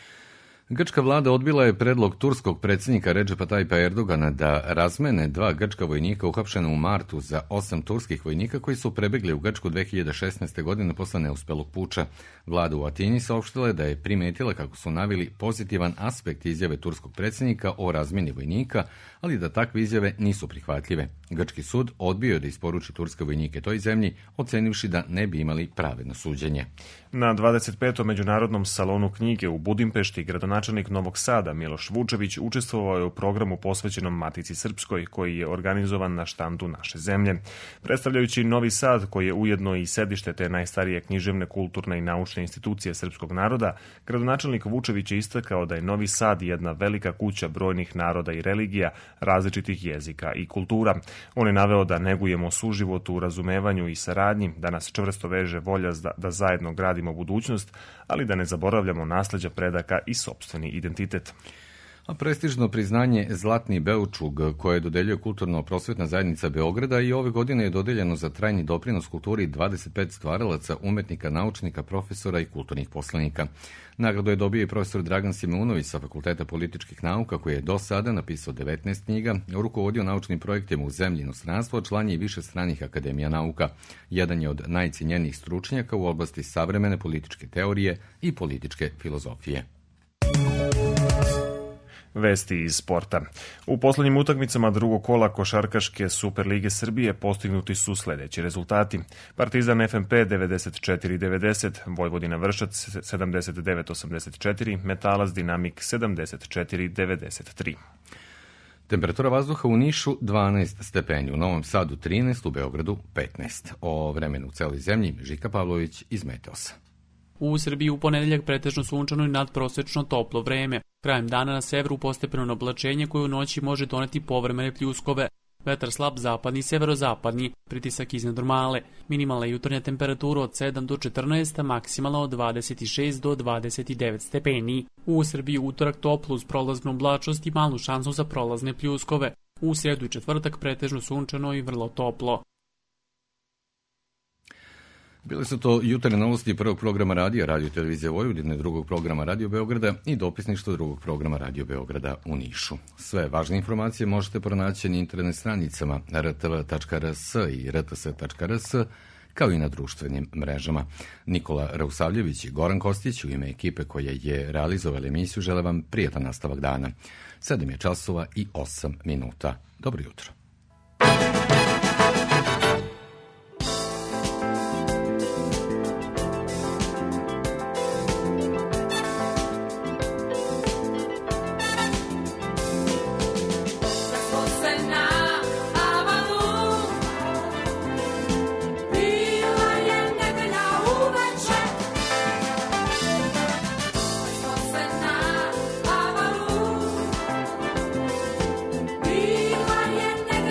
Grčka vlada odbila je predlog turskog predsjednika Redžepa Tajpa Erdogana da razmene dva grčka vojnika uhapšena u martu za osam turskih vojnika koji su prebegli u Grčku dve hiljade šesnaeste. godine posle neuspelog puča. Vlada u Atini saopštila je da je primetila, kako su naveli, pozitivan aspekt izjave turskog predsjednika o razmjeni vojnika, ali da takve izjave nisu prihvatljive. Grčki sud odbio je da isporuči turske vojnike toj zemlji, ocenivši da ne bi imali pravedno suđenje. Na dvadeset petom međunarodnom salonu knjige u Budimpešti gradonačelnik Novog Sada Miloš Vučević učestvovao je u programu posvećenom Matici Srpskoj, koji je organizovan na štandu naše zemlje. Predstavljajući Novi Sad, koji je ujedno i sedište te najstarije književne, kulturne i naučne institucije srpskog naroda, gradonačelnik Vučević je istakao da je Novi Sad jedna velika kuća brojnih naroda i religija, različitih jezika i kultura. On je naveo da negujemo suživot u razumevanju i saradnji, da nas čvrsto veže volja da zajedno gradimo budućnost, ali da ne zaboravljamo nasleđa predaka i sopstveni identitet. A prestižno priznanje Zlatni Beučug, koje dodeljuje Kulturno-prosvetna zajednica Beograda, i ove godine je dodeljeno za trajni doprinos kulturi dvadeset pet stvaralaca, umetnika, naučnika, profesora i kulturnih poslanika. Nagradu je dobio i profesor Dragan Simeunović sa Fakulteta političkih nauka, koji je do sada napisao devetnaest knjiga, rukovodio naučnim projektima u zemlji i inostranstvu, član je i više stranih akademija nauka. Jedan je od najcenjenijih stručnjaka u oblasti savremene političke teorije i političke filozofije. Vesti iz sporta. U poslednjim utakmicama drugog kola košarkaške Superlige Srbije postignuti su sledeći rezultati. Partizan F M P devedeset četiri devedeset, Vojvodina Vršac sedamdeset devet osamdeset četiri, Metalac Dinamik sedamdeset četiri devedeset tri. Temperatura vazduha u Nišu dvanaest stepeni, u Novom Sadu trinaest, u Beogradu petnaest. O vremenu u celoj zemlji Žika Pavlović iz Meteosa. U Srbiji u ponedeljak pretežno sunčano i nadprosečno toplo vreme. Krajem dana na severu postepeno oblačenje koje u noći može doneti povremene pljuskove. Vetar slab zapadni i severozapadni, pritisak iznad normale. Minimalna jutarnja temperatura od sedam do četrnaest, a maksimalna od dvadeset šest do dvadeset devet stepeni. U Srbiji utorak toplo uz prolaznu oblačnost i malu šansu za prolazne pljuskove. U sredu i četvrtak pretežno sunčano i vrlo toplo. Bile su to jutarnje novosti prvog programa radija Radio Televizije Vojvodine, drugog programa Radio Beograda i dopisništvo drugog programa Radio Beograda u Nišu. Sve važne informacije možete pronaći na internet stranicama r t v tačka r s i r t s tačka r s, kao i na društvenim mrežama. Nikola Rausavljević i Goran Kostić u ime ekipe koja je realizovala emisiju žele vam prijatan nastavak dana. sedam je časova i osam minuta. Dobro jutro. Bila je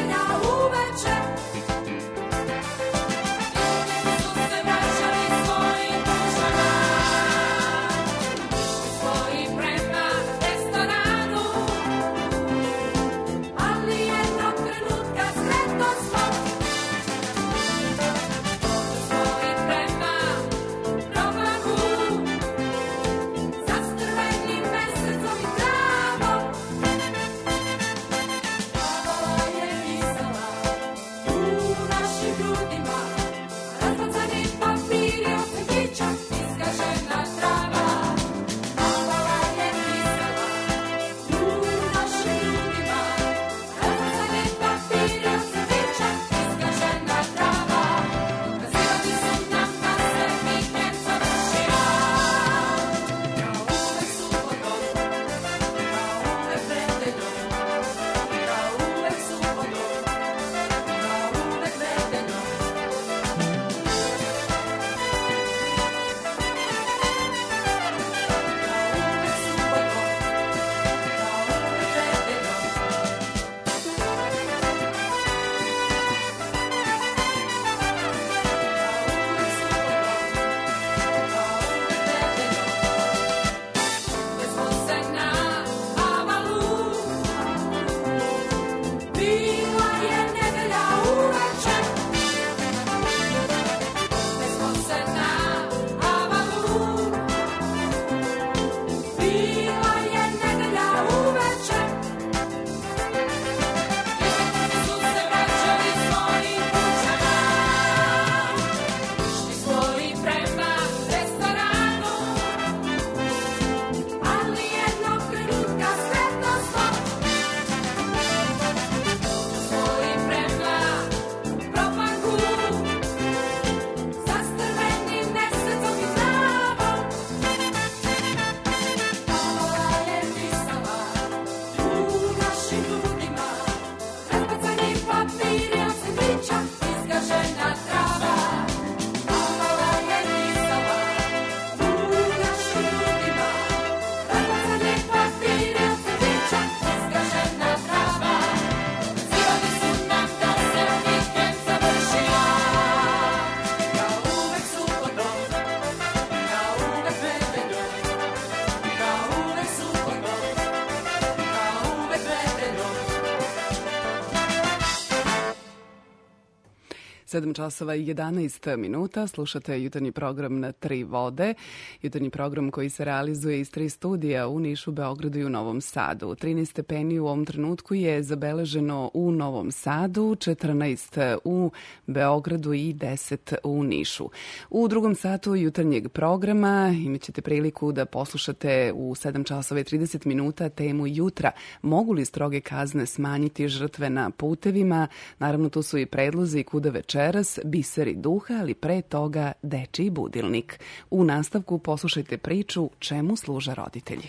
sedam časova i jedanaest minuta, slušate jutarnji program na Tri vode, jutarnji program koji se realizuje iz tri studija u Nišu, Beogradu i u Novom Sadu. trinaest stepeni u ovom trenutku je zabeleženo u Novom Sadu, četrnaest u Beogradu i deset u Nišu. U drugom satu jutarnjeg programa imat ćete priliku da poslušate u sedam časova i trideset minuta temu jutra. Mogu li stroge kazne smanjiti žrtve na putevima? Naravno, tu su i predlozi kuda večeras, biseri duha, ali pre toga dečiji budilnik. U nastavku poslušajte priču Čemu služe roditelji.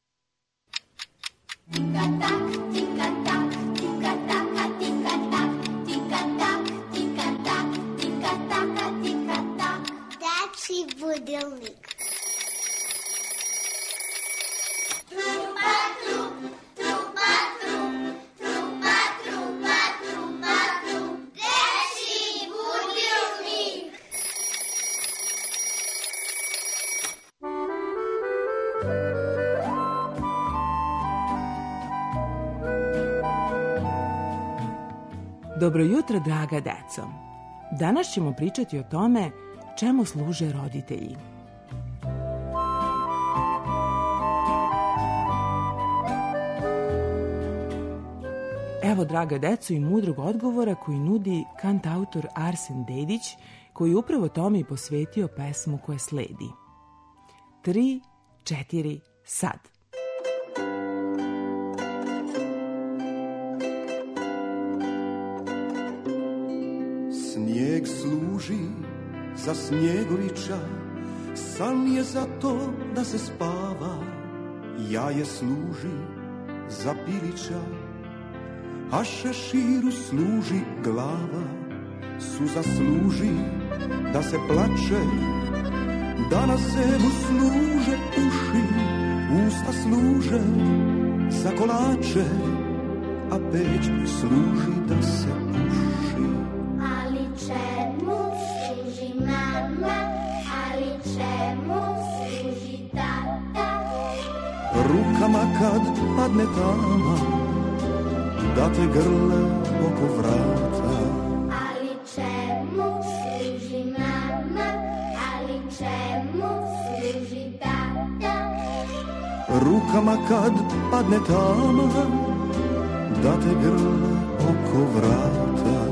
Tika-tak, tika-tak, tika-taka, tika-tak, tika-tak, tika-tak, tika-taka, tika-tak. Dečiji budilnik. Trupa, trup, trupa, trup, trupa, trupa, trupa, trup. Dečiji budilnik. Dobro jutro, draga deco. Danas ćemo pričati o tome čemu služe roditelji. Evo, draga deco, i mudrog odgovora koji nudi kantautor Arsen Dedić, koji upravo tome i posvetio pesmu koja sledi. Tri, četiri, sad. Snijeg služi za snjegovića, san je za to da se spava, jaje služi za pilića, a šeširu služi glava, suza služi da se plače, da na sebu služe uši, usta služe za kolače, a peć služi da se puši. Ali čemu služi mama, ali čemu služi tata? Rukama kad padne tama, da te grle oko vrata. Ali čemu služi mama, ali čemu služi tata? Rukama kad padne tama, da te grle oko vrata.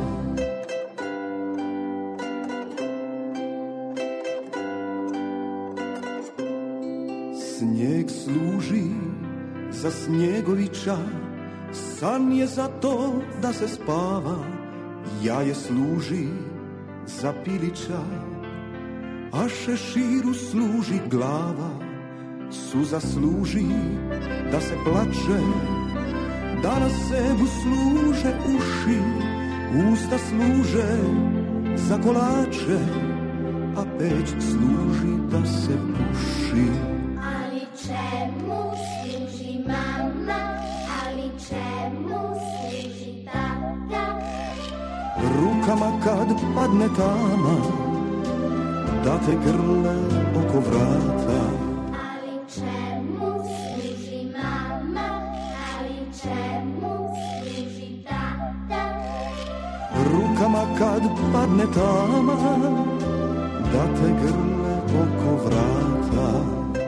Snijeg služi za snjegovića, san je za to da se spava, jaje služi za pilića, a šeširu služi glava, suza služi da se plače, da na sebu služe uši, usta služe za kolače, a peć služi da se puši. Ali čemu služi mama, ali čemu služi tata? Rukama kad padne tama, da te grle oko vrata. Ali čemu služi mama, ali čemu služi tata? Rukama kad padne tama, da te grle oko vrata.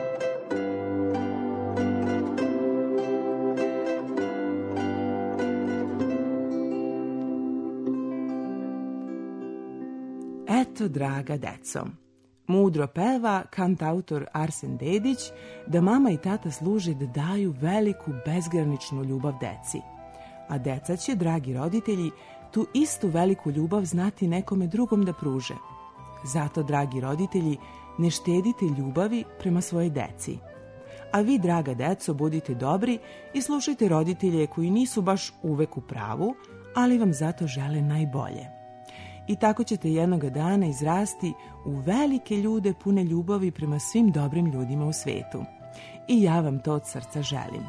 Eto, draga deco, mudro peva kantautor Arsen Dedić da mama i tata služe da daju veliku bezgraničnu ljubav deci. A deca će, dragi roditelji, tu istu veliku ljubav znati nekome drugom da pruže. Zato, dragi roditelji, ne štedite ljubavi prema svojoj deci. A vi, draga deco, budite dobri i slušajte roditelje koji nisu baš uvek u pravu, ali vam zato žele najbolje. I tako ćete jednoga dana izrasti u velike ljude pune ljubavi prema svim dobrim ljudima u svetu. I ja vam to od srca želim.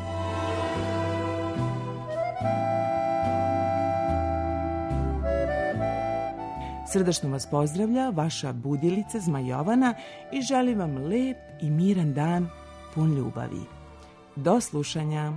Srdačno vas pozdravlja vaša budilica Zmajovana i želim vam lep i miran dan pun ljubavi. Do slušanja!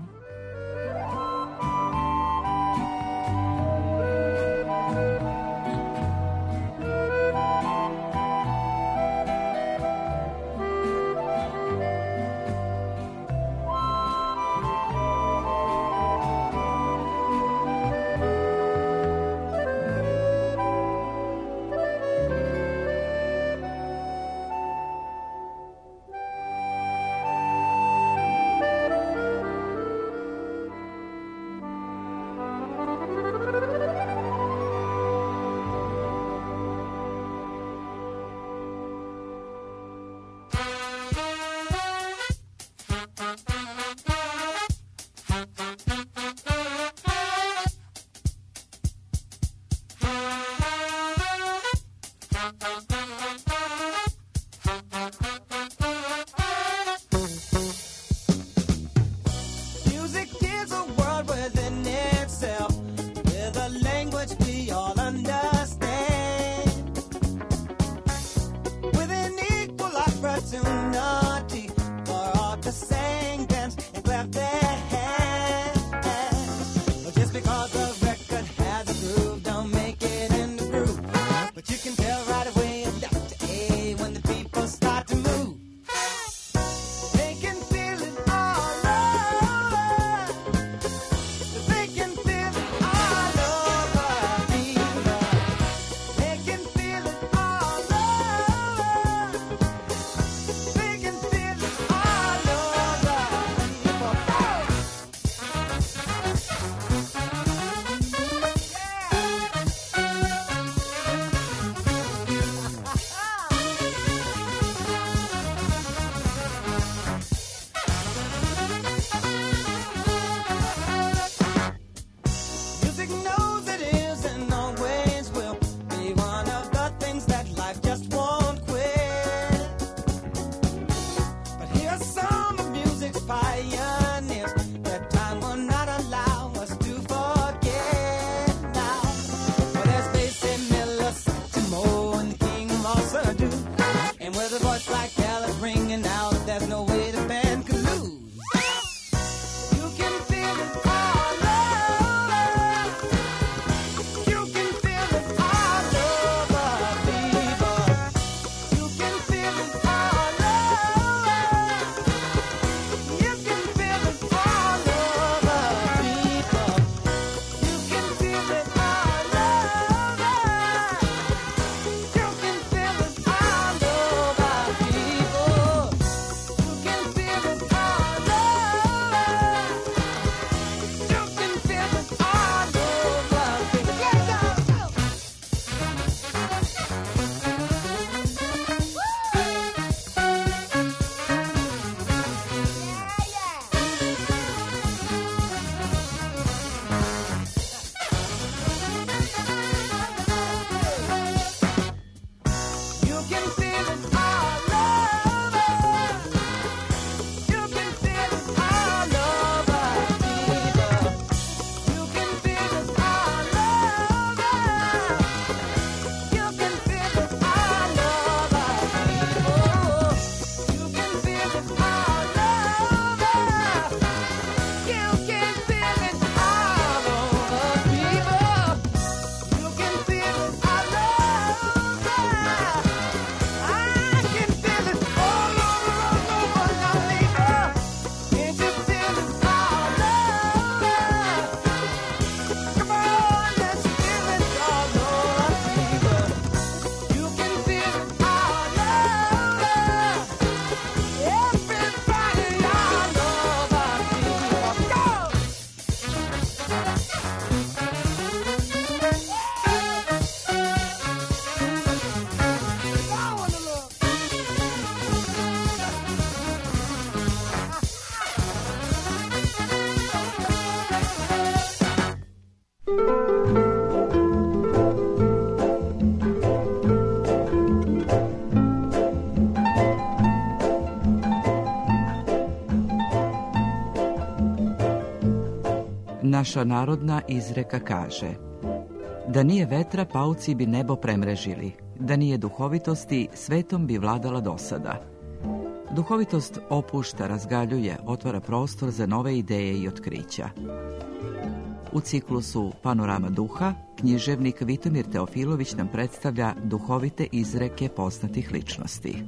Naša narodna izreka kaže: da nije vetra, pauci bi nebo premrežili, da nije duhovitosti, svetom bi vladala dosada. Duhovitost opušta, razgaljuje, otvara prostor za nove ideje i otkrića. U ciklusu Panorama duha, književnik Vitomir Teofilović nam predstavlja duhovite izreke poznatih ličnosti.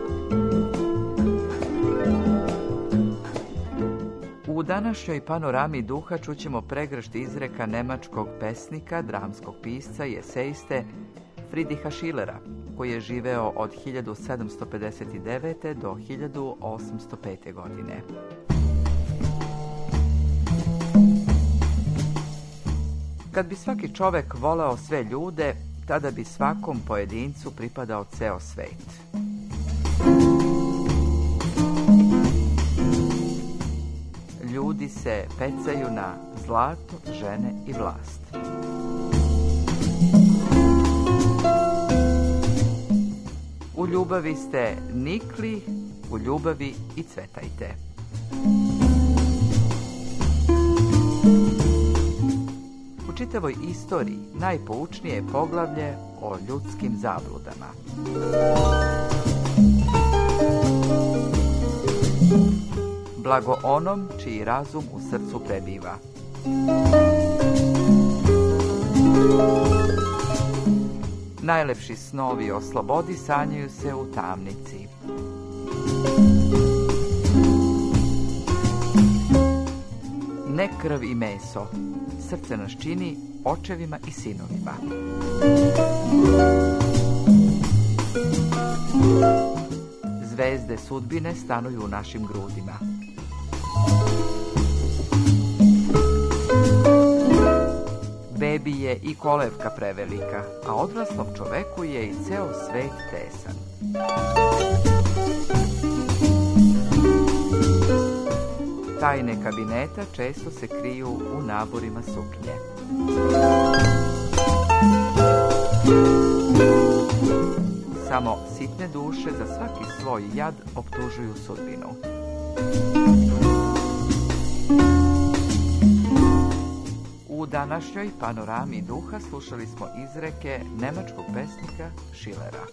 U današnjoj Panorami duha čućemo pregršt izreka nemačkog pesnika, dramskog pisca i esejiste Friedricha Schillera, koji je živeo od hiljadu sedamsto pedeset devete. do hiljadu osamsto pete. godine. Kad bi svaki čovek voleo sve ljude, tada bi svakom pojedincu pripadao ceo svet. Ljudi se pecaju na zlato, žene i vlast. U ljubavi ste nikli, u ljubavi i cvetajte. U čitavoj istoriji najpoučnije je poglavlje o ljudskim zabludama. Blago onom čiji razum u srcu prebiva. Najlepši snovi o slobodi sanjaju se u tamnici. Ne krv i meso, srce nas čini očevima i sinovima. Zvezde sudbine stanuju u našim grudima. Bebi je i kolevka prevelika, a odraslom čoveku je i ceo svet tesan. Tajne kabineta često se kriju u naborima suknje. Samo sitne duše za svaki svoj jad optužuju sudbinu. U današnjoj Panorami duha slušali smo izreke nemačkog pesnika Schillera.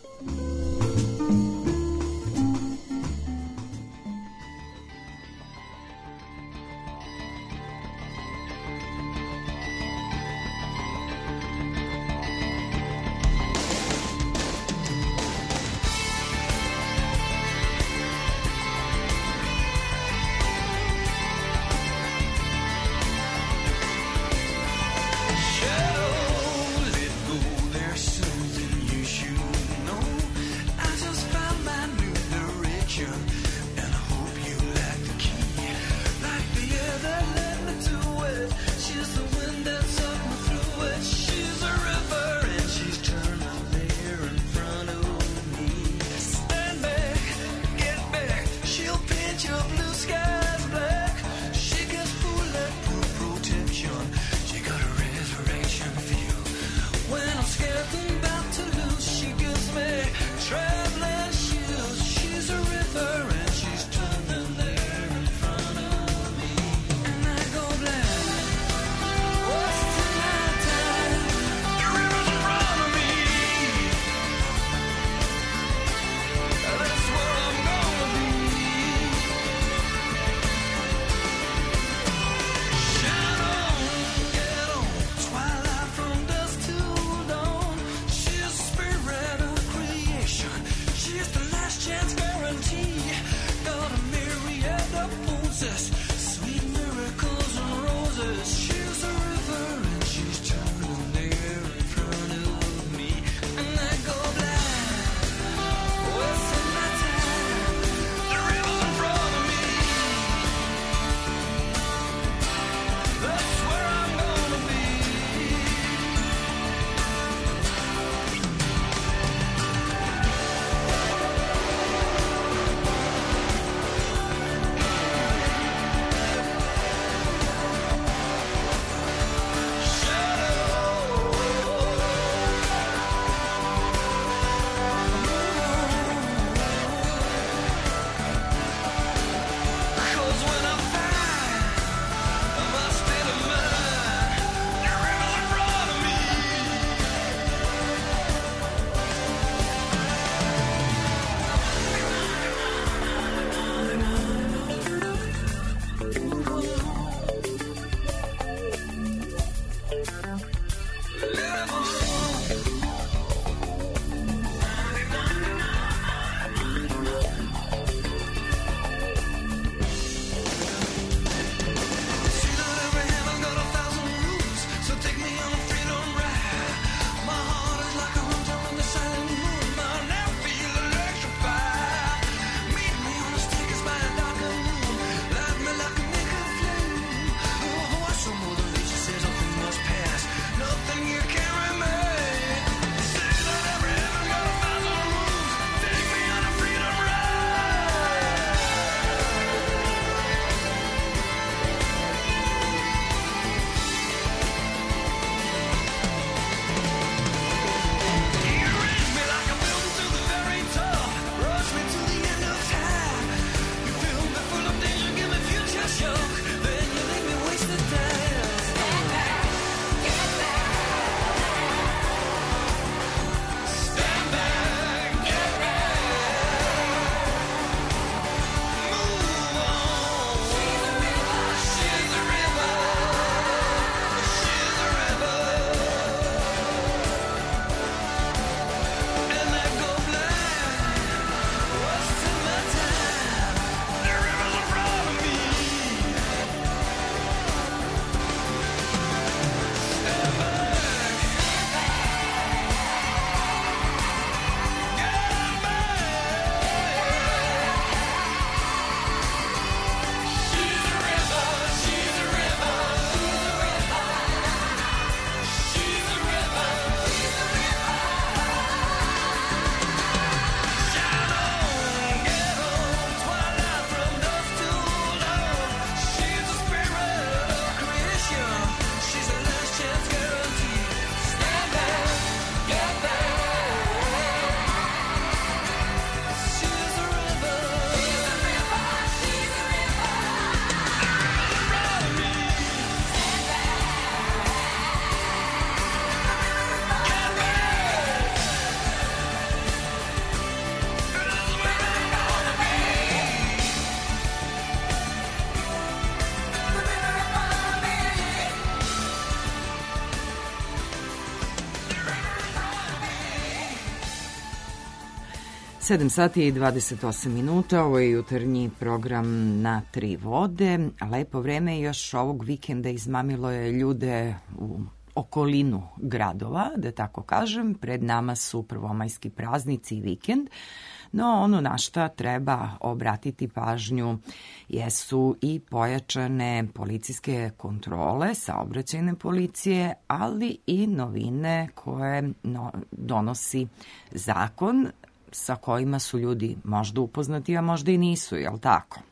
sedam sati i dvadeset osam minuta, ovo je jutarnji program na Tri vode. Lepo vreme i još ovog vikenda izmamilo je ljude u okolinu gradova, da tako kažem. Pred nama su prvomajski praznici i vikend, no ono na šta treba obratiti pažnju jesu i pojačane policijske kontrole, saobraćajne policije, ali i novine koje no, donosi zakon sa kojima su ljudi možda upoznati, a možda i nisu, jel tako?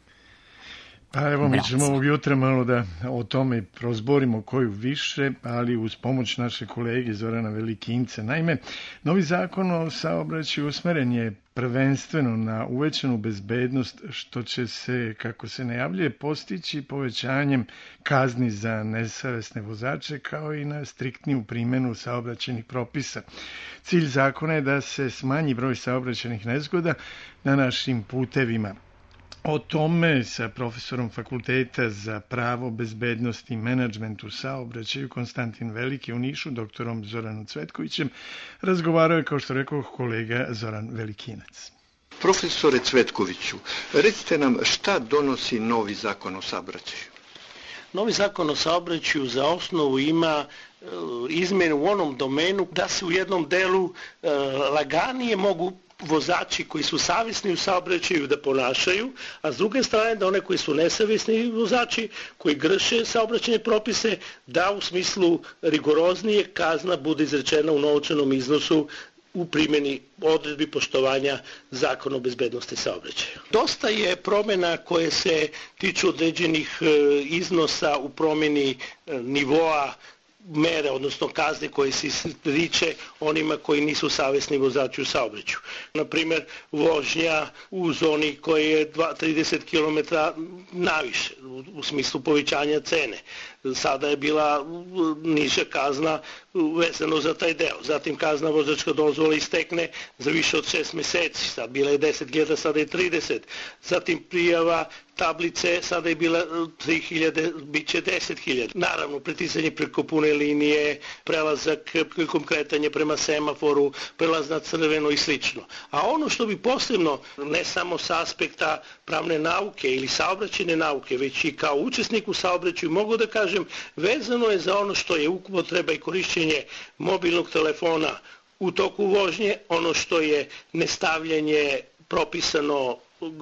Pa evo, mi ćemo ovog jutra malo da o tome prozborimo koju više, ali uz pomoć naše kolege Zorana Velikinca. Naime, novi zakon o saobraćaju usmeren je prvenstveno na uvećanu bezbednost, što će se, kako se najavljuje, postići povećanjem kazni za nesavesne vozače, kao i na striktniju primjenu saobraćajnih propisa. Cilj zakona je da se smanji broj saobraćajnih nezgoda na našim putevima. O tome sa profesorom Fakulteta za pravo, bezbednost i menadžment u saobraćaju Konstantin Veliki u Nišu, doktorom Zoranom Cvetkovićem, razgovarao je, kao što rekao, kolega Zoran Velikinac. Profesore Cvetkoviću, recite nam šta donosi novi zakon o saobraćaju? Novi zakon o saobraćaju za osnovu ima izmjene u onom domenu da se u jednom delu e, laganije mogu vozači koji su savjesni u saobraćaju da ponašaju, a s druge strane da one koji su nesavjesni vozači, koji grše saobraćajne propise, da u smislu rigoroznije kazna bude izrečena u novčanom iznosu u primjeni odredbi poštovanja zakona o bezbednosti saobraćaja. Dosta je promjena koje se tiču određenih iznosa u promjeni nivoa mere, odnosno kazne koje se izriče onima koji nisu savjesni vozači u saobraćaju. Naprimjer, vožnja u zoni koja je trideset kilometara naviše, u, u smislu povećanja cene. Sada je bila niža kazna vezano za taj deo. Zatim kazna vozačka dozvola istekne za više od šest meseci. Sad bila je deset hiljada, sada je trideset. Zatim prijava tablice, sada je bila tri hiljade, bit će deset hiljada. Naravno, pritisanje preko pune linije, prelazak prilikom kretanja prema semaforu, prelaz na crveno i slično. A ono što bi posebno, ne samo sa aspekta pravne nauke ili saobraćajne nauke, već i kao učesnik u saobraćaju, mogu da kažem, vezano je za ono što je upotreba i korišćenje mobilnog telefona u toku vožnje, ono što je nestavljanje propisano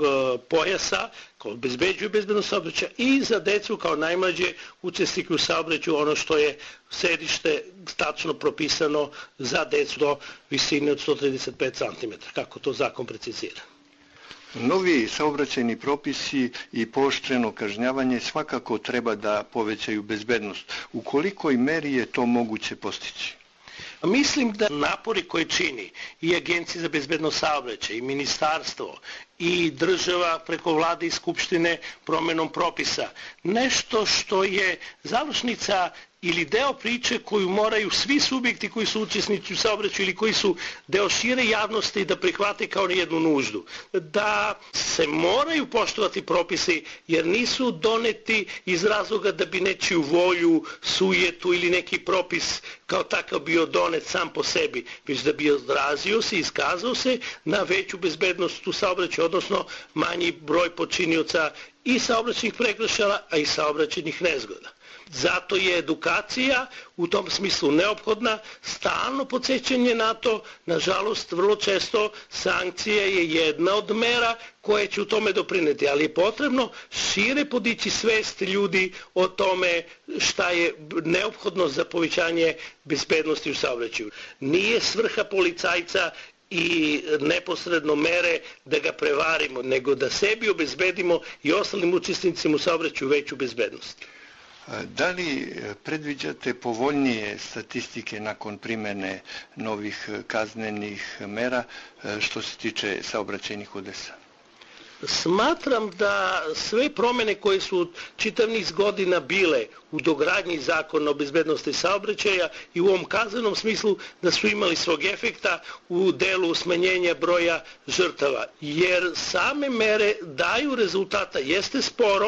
pojasa kao obezbeđuju bezbednost saobraćaja i za decu kao najmlađe učesnike u saobraćaju ono što je sedište tačno propisano za decu do visine od sto trideset pet centimetara, kako to zakon precizira. Novi saobraćajni propisi i pooštreno kažnjavanje svakako treba da povećaju bezbednost. U kolikoj meri je to moguće postići? Mislim da napori koje čini i Agencija za bezbednost saobraćaja i ministarstvo i država preko vlade i skupštine promjenom propisa, nešto što je završnica ili deo priče koju moraju svi subjekti koji su učesnici u saobraćaju ili koji su deo šire javnosti da prihvate kao jednu nuždu. Da se moraju poštovati propisi jer nisu doneti iz razloga da bi nečiju volju, sujetu ili neki propis kao takav bio donet sam po sebi, već da bi odrazio se, iskazao se na veću bezbednost u saobraćaju, odnosno manji broj počinioca i saobraćajnih prekršaja, a i saobraćajnih nezgoda. Zato je edukacija u tom smislu neophodna, stalno podsjećanje na to, nažalost vrlo često sankcija je jedna od mera koje će u tome doprineti, ali je potrebno šire podići svest ljudi o tome šta je neophodno za povećanje bezbednosti u saobraćaju. Nije svrha policajca i neposredno mere da ga prevarimo, nego da sebi obezbedimo i ostalim učesnicima u saobraćaju veću bezbednost. Da li predviđate povoljnije statistike nakon primjene novih kaznenih mera što se tiče saobraćajnih udesa? Smatram da sve promjene koje su čitav niz godina bile u dogradnji zakona o bezbednosti saobraćaja i u ovom kaznenom smislu da su imali svog efekta u delu smanjenja broja žrtava. Jer same mere daju rezultata, jeste sporo,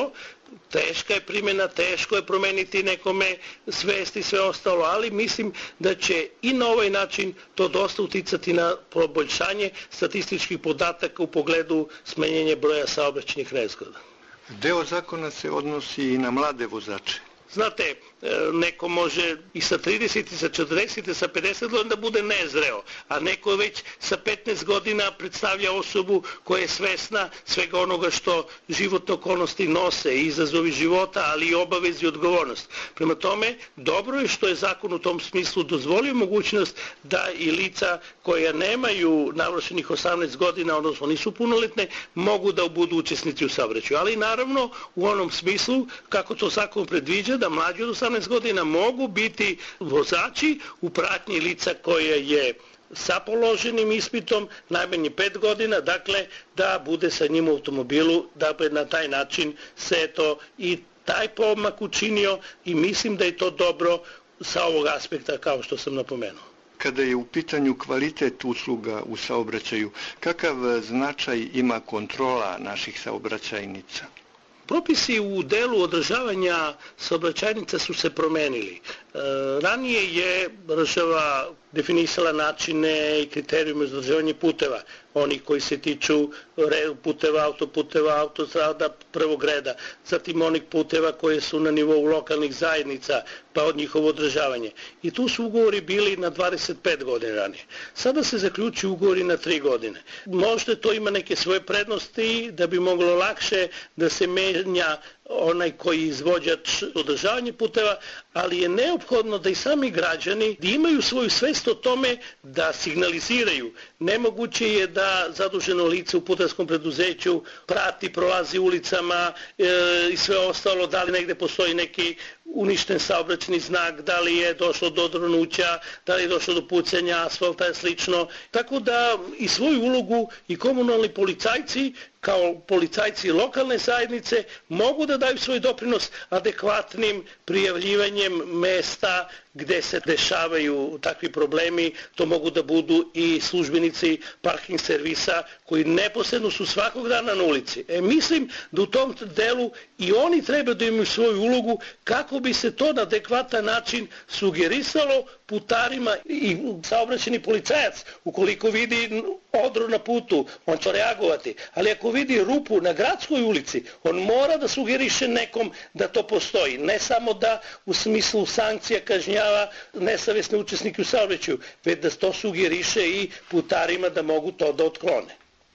teška je primjena, teško je promeniti nekome svest i sve ostalo, ali mislim da će i na ovaj način to dosta uticati na poboljšanje statističkih podataka u pogledu smanjenja broja saobraćajnih nezgoda. Deo zakona se odnosi i na mlade vozače. Znate, neko može i sa trideset, i sa četrdeset, i sa pedeset godina da bude nezreo, a neko već sa petnaest godina predstavlja osobu koja je svesna svega onoga što životne okolnosti nose, i izazovi života, ali i obavezi i odgovornost. Prema tome, dobro je što je zakon u tom smislu dozvolio mogućnost da i lica koja nemaju navršenih osamnaest godina, odnosno nisu punoletne, mogu da budu učesnici u saobraćaju. Ali naravno u onom smislu kako to zakon predviđa, da mlađi od osamnaest godina mogu biti vozači u pratnji lica koje je sa položenim ispitom najmanje pet godina, dakle da bude sa njim u automobilu, da bi na taj način se to i taj pomak učinio, i mislim da je to dobro sa ovog aspekta kao što sam napomenuo. Kada je u pitanju kvalitet usluga u saobraćaju, kakav značaj ima kontrola naših saobraćajnica? Propisi u delu održavanja saobraćajnica su se promenili. E, ranije je država definisala načine i kriterijume za održavanje puteva, oni koji se tiču puteva, autoputeva, autostrada prvog reda, zatim onih puteva koje su na nivou lokalnih zajednica, pa od njihovo održavanje. I tu su ugovori bili na dvadeset pet godina ranije. Sada se zaključuju ugovori na tri godine. Možda to ima neke svoje prednosti, da bi moglo lakše da se menja onaj koji izvođač održavanje puteva, ali je neophodno da i sami građani da imaju svoju svest o tome da signaliziraju. Nemoguće je da zaduženo lice u putarskom preduzeću prati, prolazi ulicama e, i sve ostalo, da li negde postoji neki uništen saobraćajni znak, da li je došlo do odronuća, da li je došlo do pucanja asfalta i slično. Tako da i svoju ulogu i komunalni policajci kao policajci lokalne zajednice mogu da daju svoj doprinos adekvatnim prijavljivanjem mesta gde se dešavaju takvi problemi. To mogu da budu i službenici parking servisa koji neposredno su svakog dana na ulici. E, mislim da u tom delu i oni treba da imaju svoju ulogu kako bi se to na adekvatan način sugerisalo putarima, i saobraćajni policajac ukoliko vidi odru na putu, on će reagovati, ali ako vidi rupu na gradskoj ulici, on mora da sugeriše nekom da to postoji, ne samo da u smislu sankcija kažnjava nesavesne učesnike u saobraćaju, već da to sugeriše i putarima da mogu to da otklone.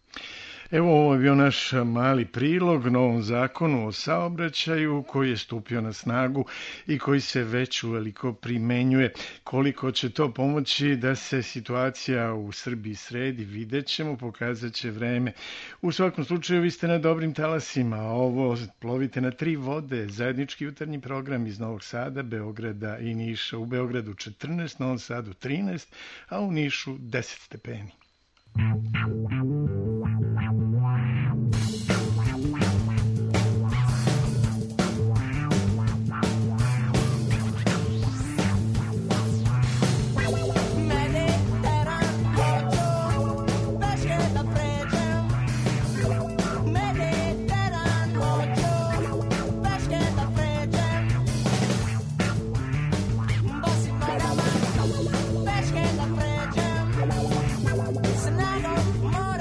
Evo, ovo je bio naš mali prilog novom zakonu o saobraćaju koji je stupio na snagu i koji se već uveliko primenjuje. Koliko će to pomoći da se situacija u Srbiji sredi, vidjet ćemo, pokazat će vreme. U svakom slučaju, vi ste na dobrim talasima. Ovo plovite na tri vode, zajednički jutarnji program iz Novog Sada, Beograda i Niša. U Beogradu četrnaest, Novom Sadu trinaest, a u Nišu deset stepeni. Snagom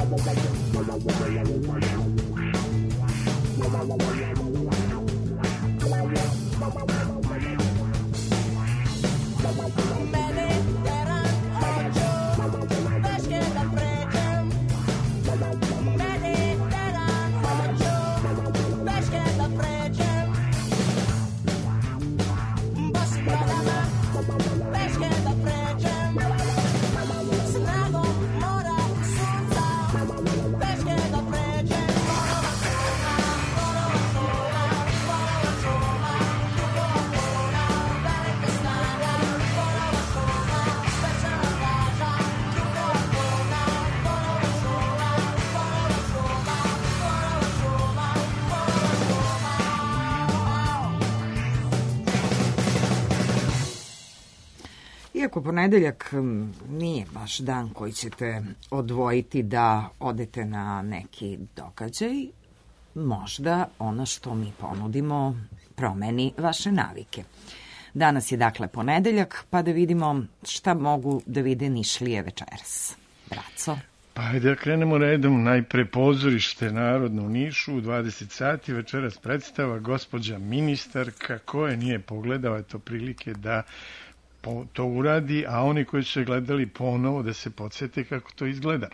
Iako ponedeljak nije baš dan koji ćete odvojiti da odete na neki događaj, možda ono što mi ponudimo promeni vaše navike. Danas je dakle ponedeljak, pa da vidimo šta mogu da vide Nišlije večeras. Braco? Pa ajde da krenemo redom. Najpre pozorište Narodno u Nišu u dvadeset sati. Večeras predstava gospođa ministarka. Ko je nije pogledao, eto prilike da to uradi, a oni koji su gledali ponovo da se podsjete kako to izgleda.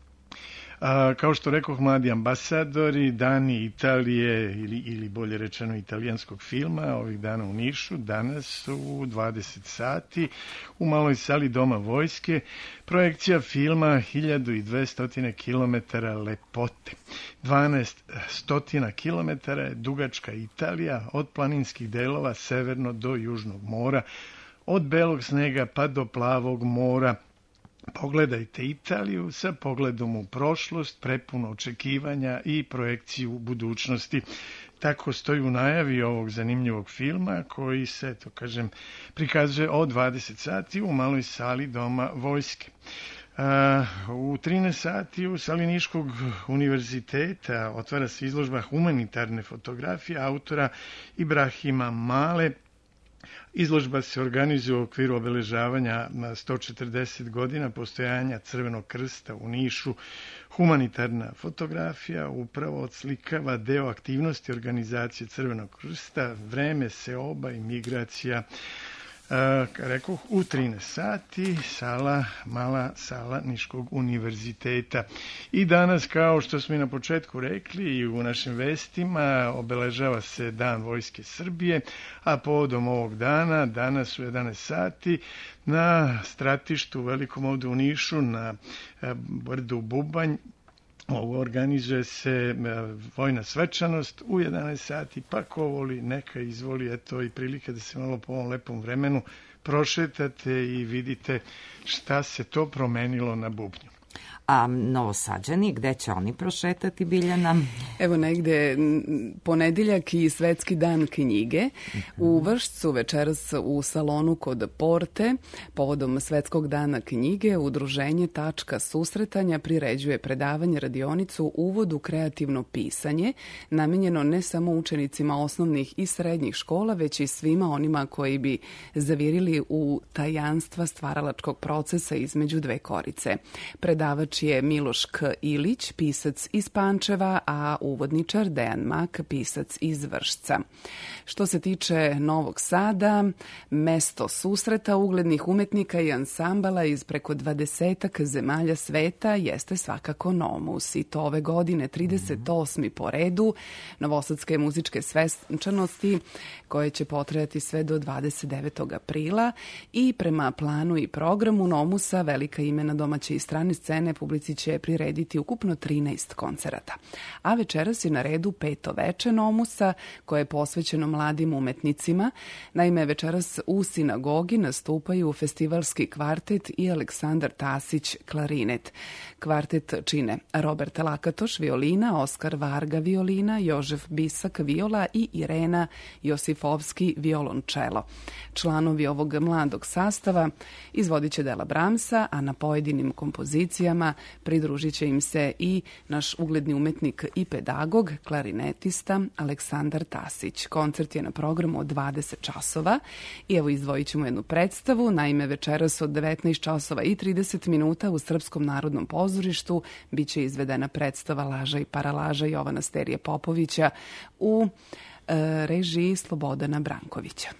A, kao što rekoh, mladi ambasadori, dani Italije ili, ili bolje rečeno italijanskog filma ovih dana u Nišu, danas u dvadeset sati u maloj sali Doma vojske, projekcija filma hiljadu dvesta kilometara lepote. dvanaest stotina kilometara je dugačka Italija od planinskih delova severno do Južnog mora, od belog snega pa do plavog mora. Pogledajte Italiju sa pogledom u prošlost, prepuno očekivanja i projekciju budućnosti. Tako stoji u najavi ovog zanimljivog filma koji se, to kažem, prikazuje od dvadeset sati u maloj sali Doma vojske. U trinaest sati u sali Niškog univerziteta otvara se izložba humanitarne fotografije autora Ibrahima Male. Izložba se organizuje u okviru obeležavanja na sto četrdeset godina postojanja Crvenog krsta u Nišu. Humanitarna fotografija upravo odslikava deo aktivnosti organizacije Crvenog krsta, vreme seoba i migracija. Rekoh, u trinaest sati sala, mala sala Niškog univerziteta. I danas, kao što smo i na početku rekli i u našim vestima, obeležava se Dan Vojske Srbije, a povodom ovog dana, danas u jedanaest sati, na stratištu u Velikom ovde u Nišu, na brdu Bubanj, ovo organizuje se vojna svečanost u jedanaest sati, pa ko voli, neka izvoli, eto i prilike da se malo po ovom lepom vremenu prošetate i vidite šta se to promenilo na bubnju. A Novosađani, gde će oni prošetati, Biljana? Evo negde ponedeljak i Svetski dan knjige. U Vršcu večeras u salonu kod Porte, povodom Svetskog dana knjige, udruženje Tačka susretanja priređuje predavanje radionicu Uvod u kreativno pisanje, namenjeno ne samo učenicima osnovnih i srednjih škola, već i svima onima koji bi zavirili u tajanstva stvaralačkog procesa između dve korice. Predavač je Miloš K. Ilić, pisac iz Pančeva, a uvodničar Dejan Mak, pisac iz Vršca. Što se tiče Novog Sada, mesto susreta uglednih umetnika i ansambala iz preko dvadesetak zemalja sveta jeste svakako Nomus, i to ove godine trideset osmi po redu novosadske muzičke svečanosti koje će potrajati sve do dvadeset devetog aprila, i prema planu i programu Nomusa velika imena domaće i strane scene publici će prirediti ukupno trinaest koncerata. A večeras je na redu peto veče Nomusa, koje je posvećeno mladim umetnicima. Naime, večeras u sinagogi nastupaju festivalski kvartet i Aleksandar Tasić klarinet. Kvartet čine Robert Lakatoš violina, Oskar Varga violina, Jožef Bisak viola i Irena Josifovski violončelo. Članovi ovog mladog sastava izvodit će dela Bramsa, a na pojedinim kompozicijama a pridružit će im se i naš ugledni umetnik i pedagog, klarinetista Aleksandar Tasić. Koncert je na programu od dvadeset časova i evo izdvojit ćemo jednu predstavu. Naime, večeras od devetnaest časova i trideset minuta u Srpskom narodnom pozorištu biće izvedena predstava Laža i paralaža Jovana Sterije Popovića u e, režiji Slobodana Brankovića.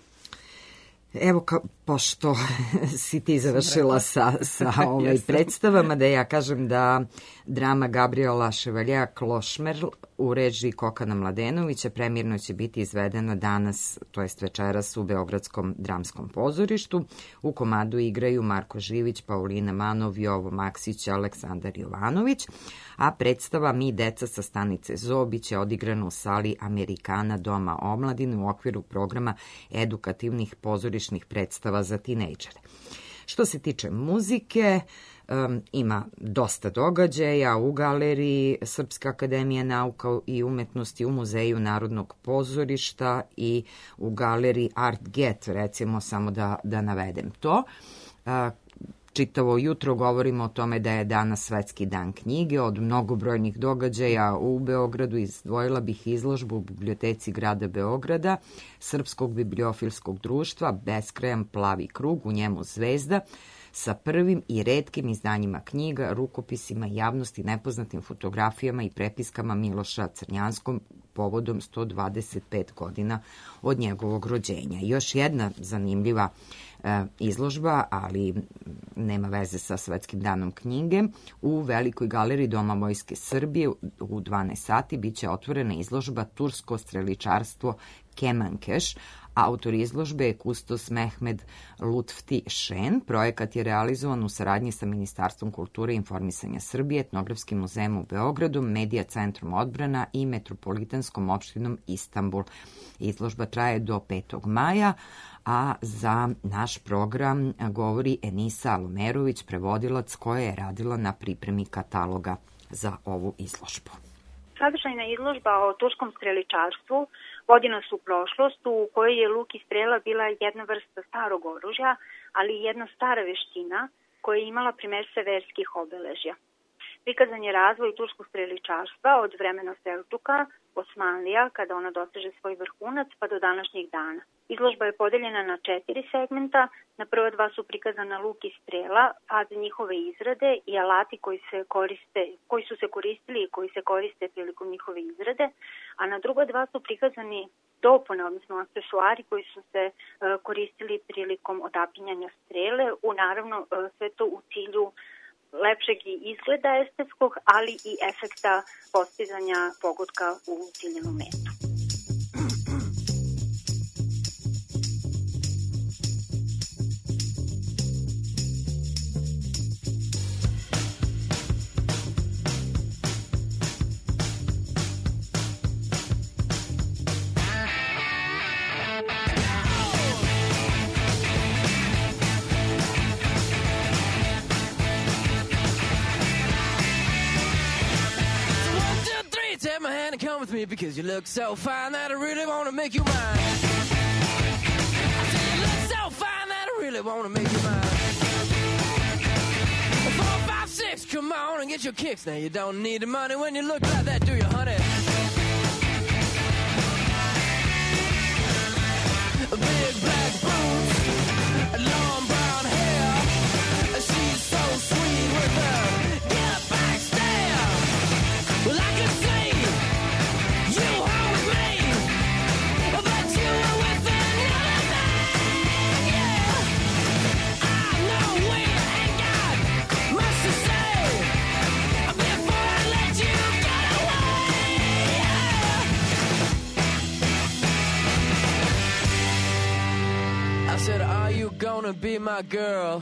Evo, ka, pošto si ti završila sa, sa ovaj predstavama, da ja kažem da drama Gabriela Ševaljeja Klošmerl u režiji Kokana Mladenovića premijerno će biti izvedena danas, to jest večeras u Beogradskom dramskom pozorištu. U komadu igraju Marko Živić, Paulina Manov, Jovo Maksić, Aleksandar Jovanović, a predstava Mi deca sa stanice Zoo biće odigrana u sali Amerikana Doma omladine u okviru programa edukativnih pozorišnih predstava za tinejdžere. Što se tiče muzike, um, ima dosta događaja u galeriji Srpske akademije nauka i umetnosti, u Muzeju Narodnog pozorišta i u galeriji Art Get, recimo samo da, da navedem to. Uh, Čitavo jutro govorimo o tome da je danas Svetski dan knjige. Od mnogobrojnih događaja u Beogradu izdvojila bih izložbu u biblioteci grada Beograda Srpskog bibliofilskog društva Beskrajan plavi krug, u njemu zvezda, sa prvim i retkim izdanjima knjiga, rukopisima, javnosti nepoznatim fotografijama i prepiskama Miloša Crnjanskog povodom sto dvadeset pet godina od njegovog rođenja. Još jedna zanimljiva e, izložba, ali nema veze sa Svetskim danom knjige. U Velikoj galeriji Doma Vojske Srbije u dvanaest sati biće otvorena izložba Tursko streličarstvo Kemankeš. Autor izložbe je kustos Mehmed Lutfti Šen. Projekat je realizovan u saradnji sa Ministarstvom kulture i informisanja Srbije, Etnografskim muzejom u Beogradu, Medija centrom Odbrana i Metropolitanskom opštinom Istanbul. Izložba traje do petog maja, a za naš program govori Enisa Alomerović, prevodilac koja je radila na pripremi kataloga za ovu izložbu. Sadržajna izložba o turskom streličarstvu vodi nas u prošlost u kojoj je luk i strela bila jedna vrsta starog oružja, ali i jedna stara veština koja je imala primerse verskih obeležja. Prikazan je razvoj turskog streličarstva od vremena Selčuka, Osmanlija, kada ona doseže svoj vrhunac, pa do današnjih dana. Izložba je podeljena na četiri segmenta. Na prva dva su prikazana luk i strela, faze njihove izrade i alati koji se koriste, koji su se koristili i koji se koriste prilikom njihove izrade, a na druga dva su prikazani dopune, odnosno aksesuari koji su se e, koristili prilikom odapinjanja strele, u naravno e, sve to u cilju lepšeg izgleda estetskog, ali i efekta postizanja pogotka u ciljenu metu. With me because you look so fine that I really want to make you mine. I say you look so fine that I really want to make you mine. Four, five, six, come on and get your kicks. Now you don't need the money when you look like that, do you, honey? Big black boots, long brown hair. She's so sweet with her get back stare. Well, I can see said, are you gonna be my girl?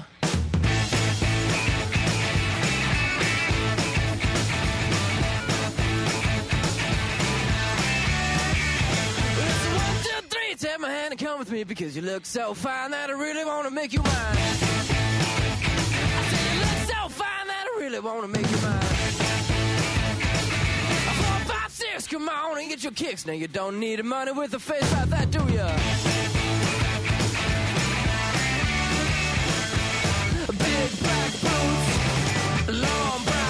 It's one, two, three, take my hand and come with me because you look so fine that I really wanna make you mine. I said you look so fine that I really wanna make you mine. Four, five, six, come on and get your kicks. Now you don't need the money with a face like that, do ya? Big black boots, long brown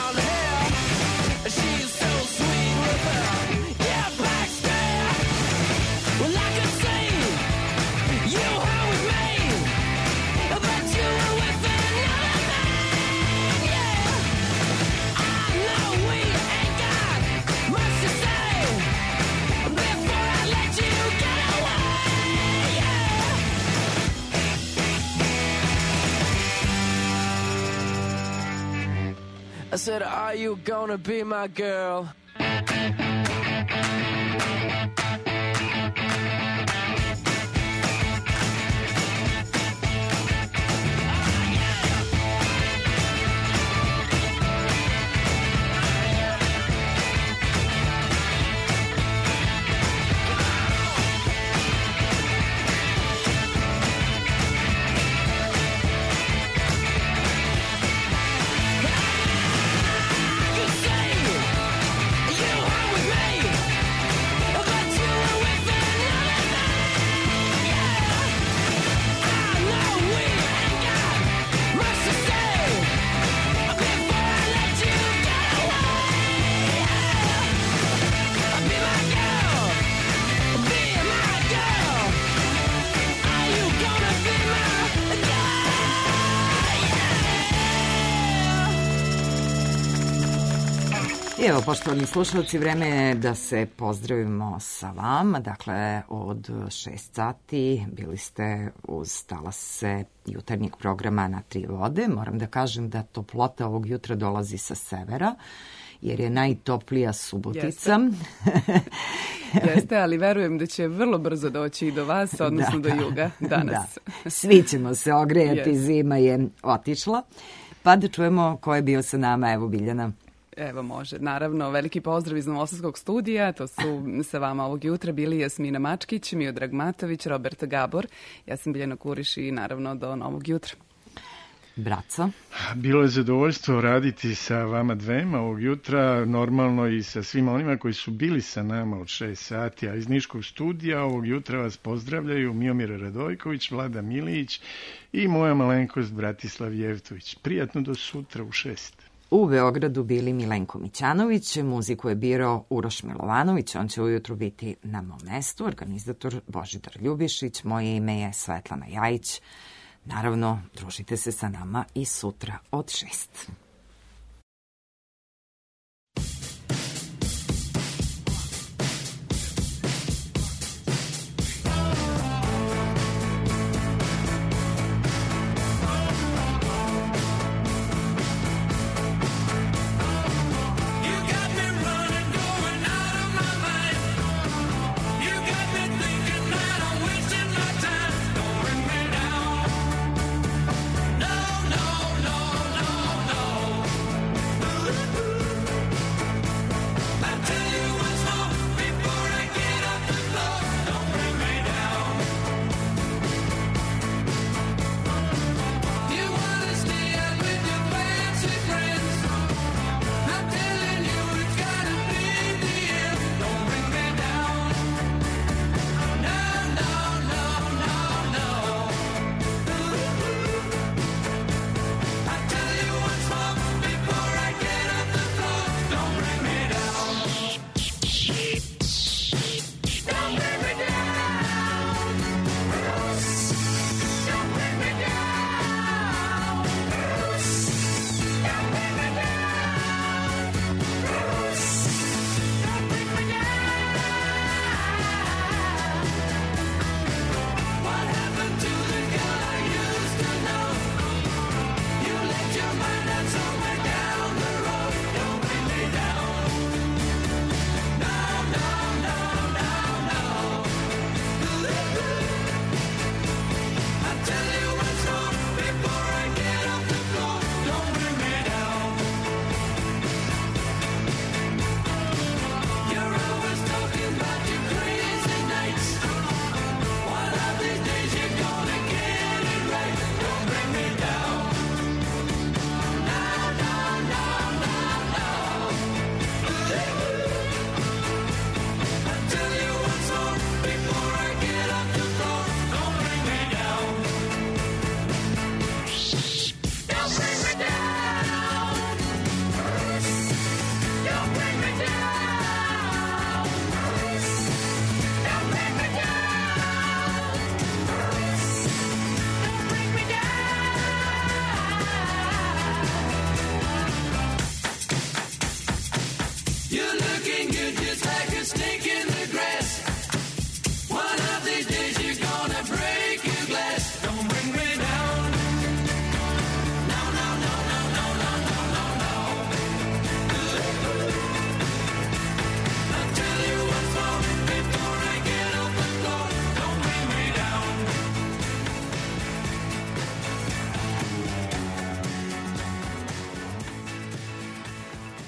I said, are you gonna be my girl? Evo, poštovani slušalci, vreme je da se pozdravimo sa vama. Dakle, od šest sati bili ste uz talase jutarnjeg programa Na tri vode. Moram da kažem da toplota ovog jutra dolazi sa severa, jer je najtoplija Subotica. Jeste. Jeste, ali verujem da će vrlo brzo doći i do vas, odnosno da, do juga danas. Da. Svi ćemo se ogrejati, Jeste. Zima je otišla. Pa da čujemo ko je bio sa nama. Evo, Biljana. Evo može. Naravno, veliki pozdrav iz Novosadskog studija. To su sa vama ovog jutra bili Jasmina Mačkić, Miodrag Matović, Robert Gabor. Ja sam Biljana Kuriš i naravno do novog jutra. Braco. Bilo je zadovoljstvo raditi sa vama dvema ovog jutra, normalno i sa svima onima koji su bili sa nama od šest sati, a iz Niškog studija ovog jutra vas pozdravljaju Miomir Radojković, Vlada Milić i moja malenkost Bratislav Jevtović. Prijatno do sutra u šest. U Beogradu bili Milenko Mićanović, muziku je birao Uroš Milovanović, on će ujutru biti na mom mestu, organizator Božidar Ljubišić, moje ime je Svetlana Jajić. Naravno, družite se sa nama i sutra od šest.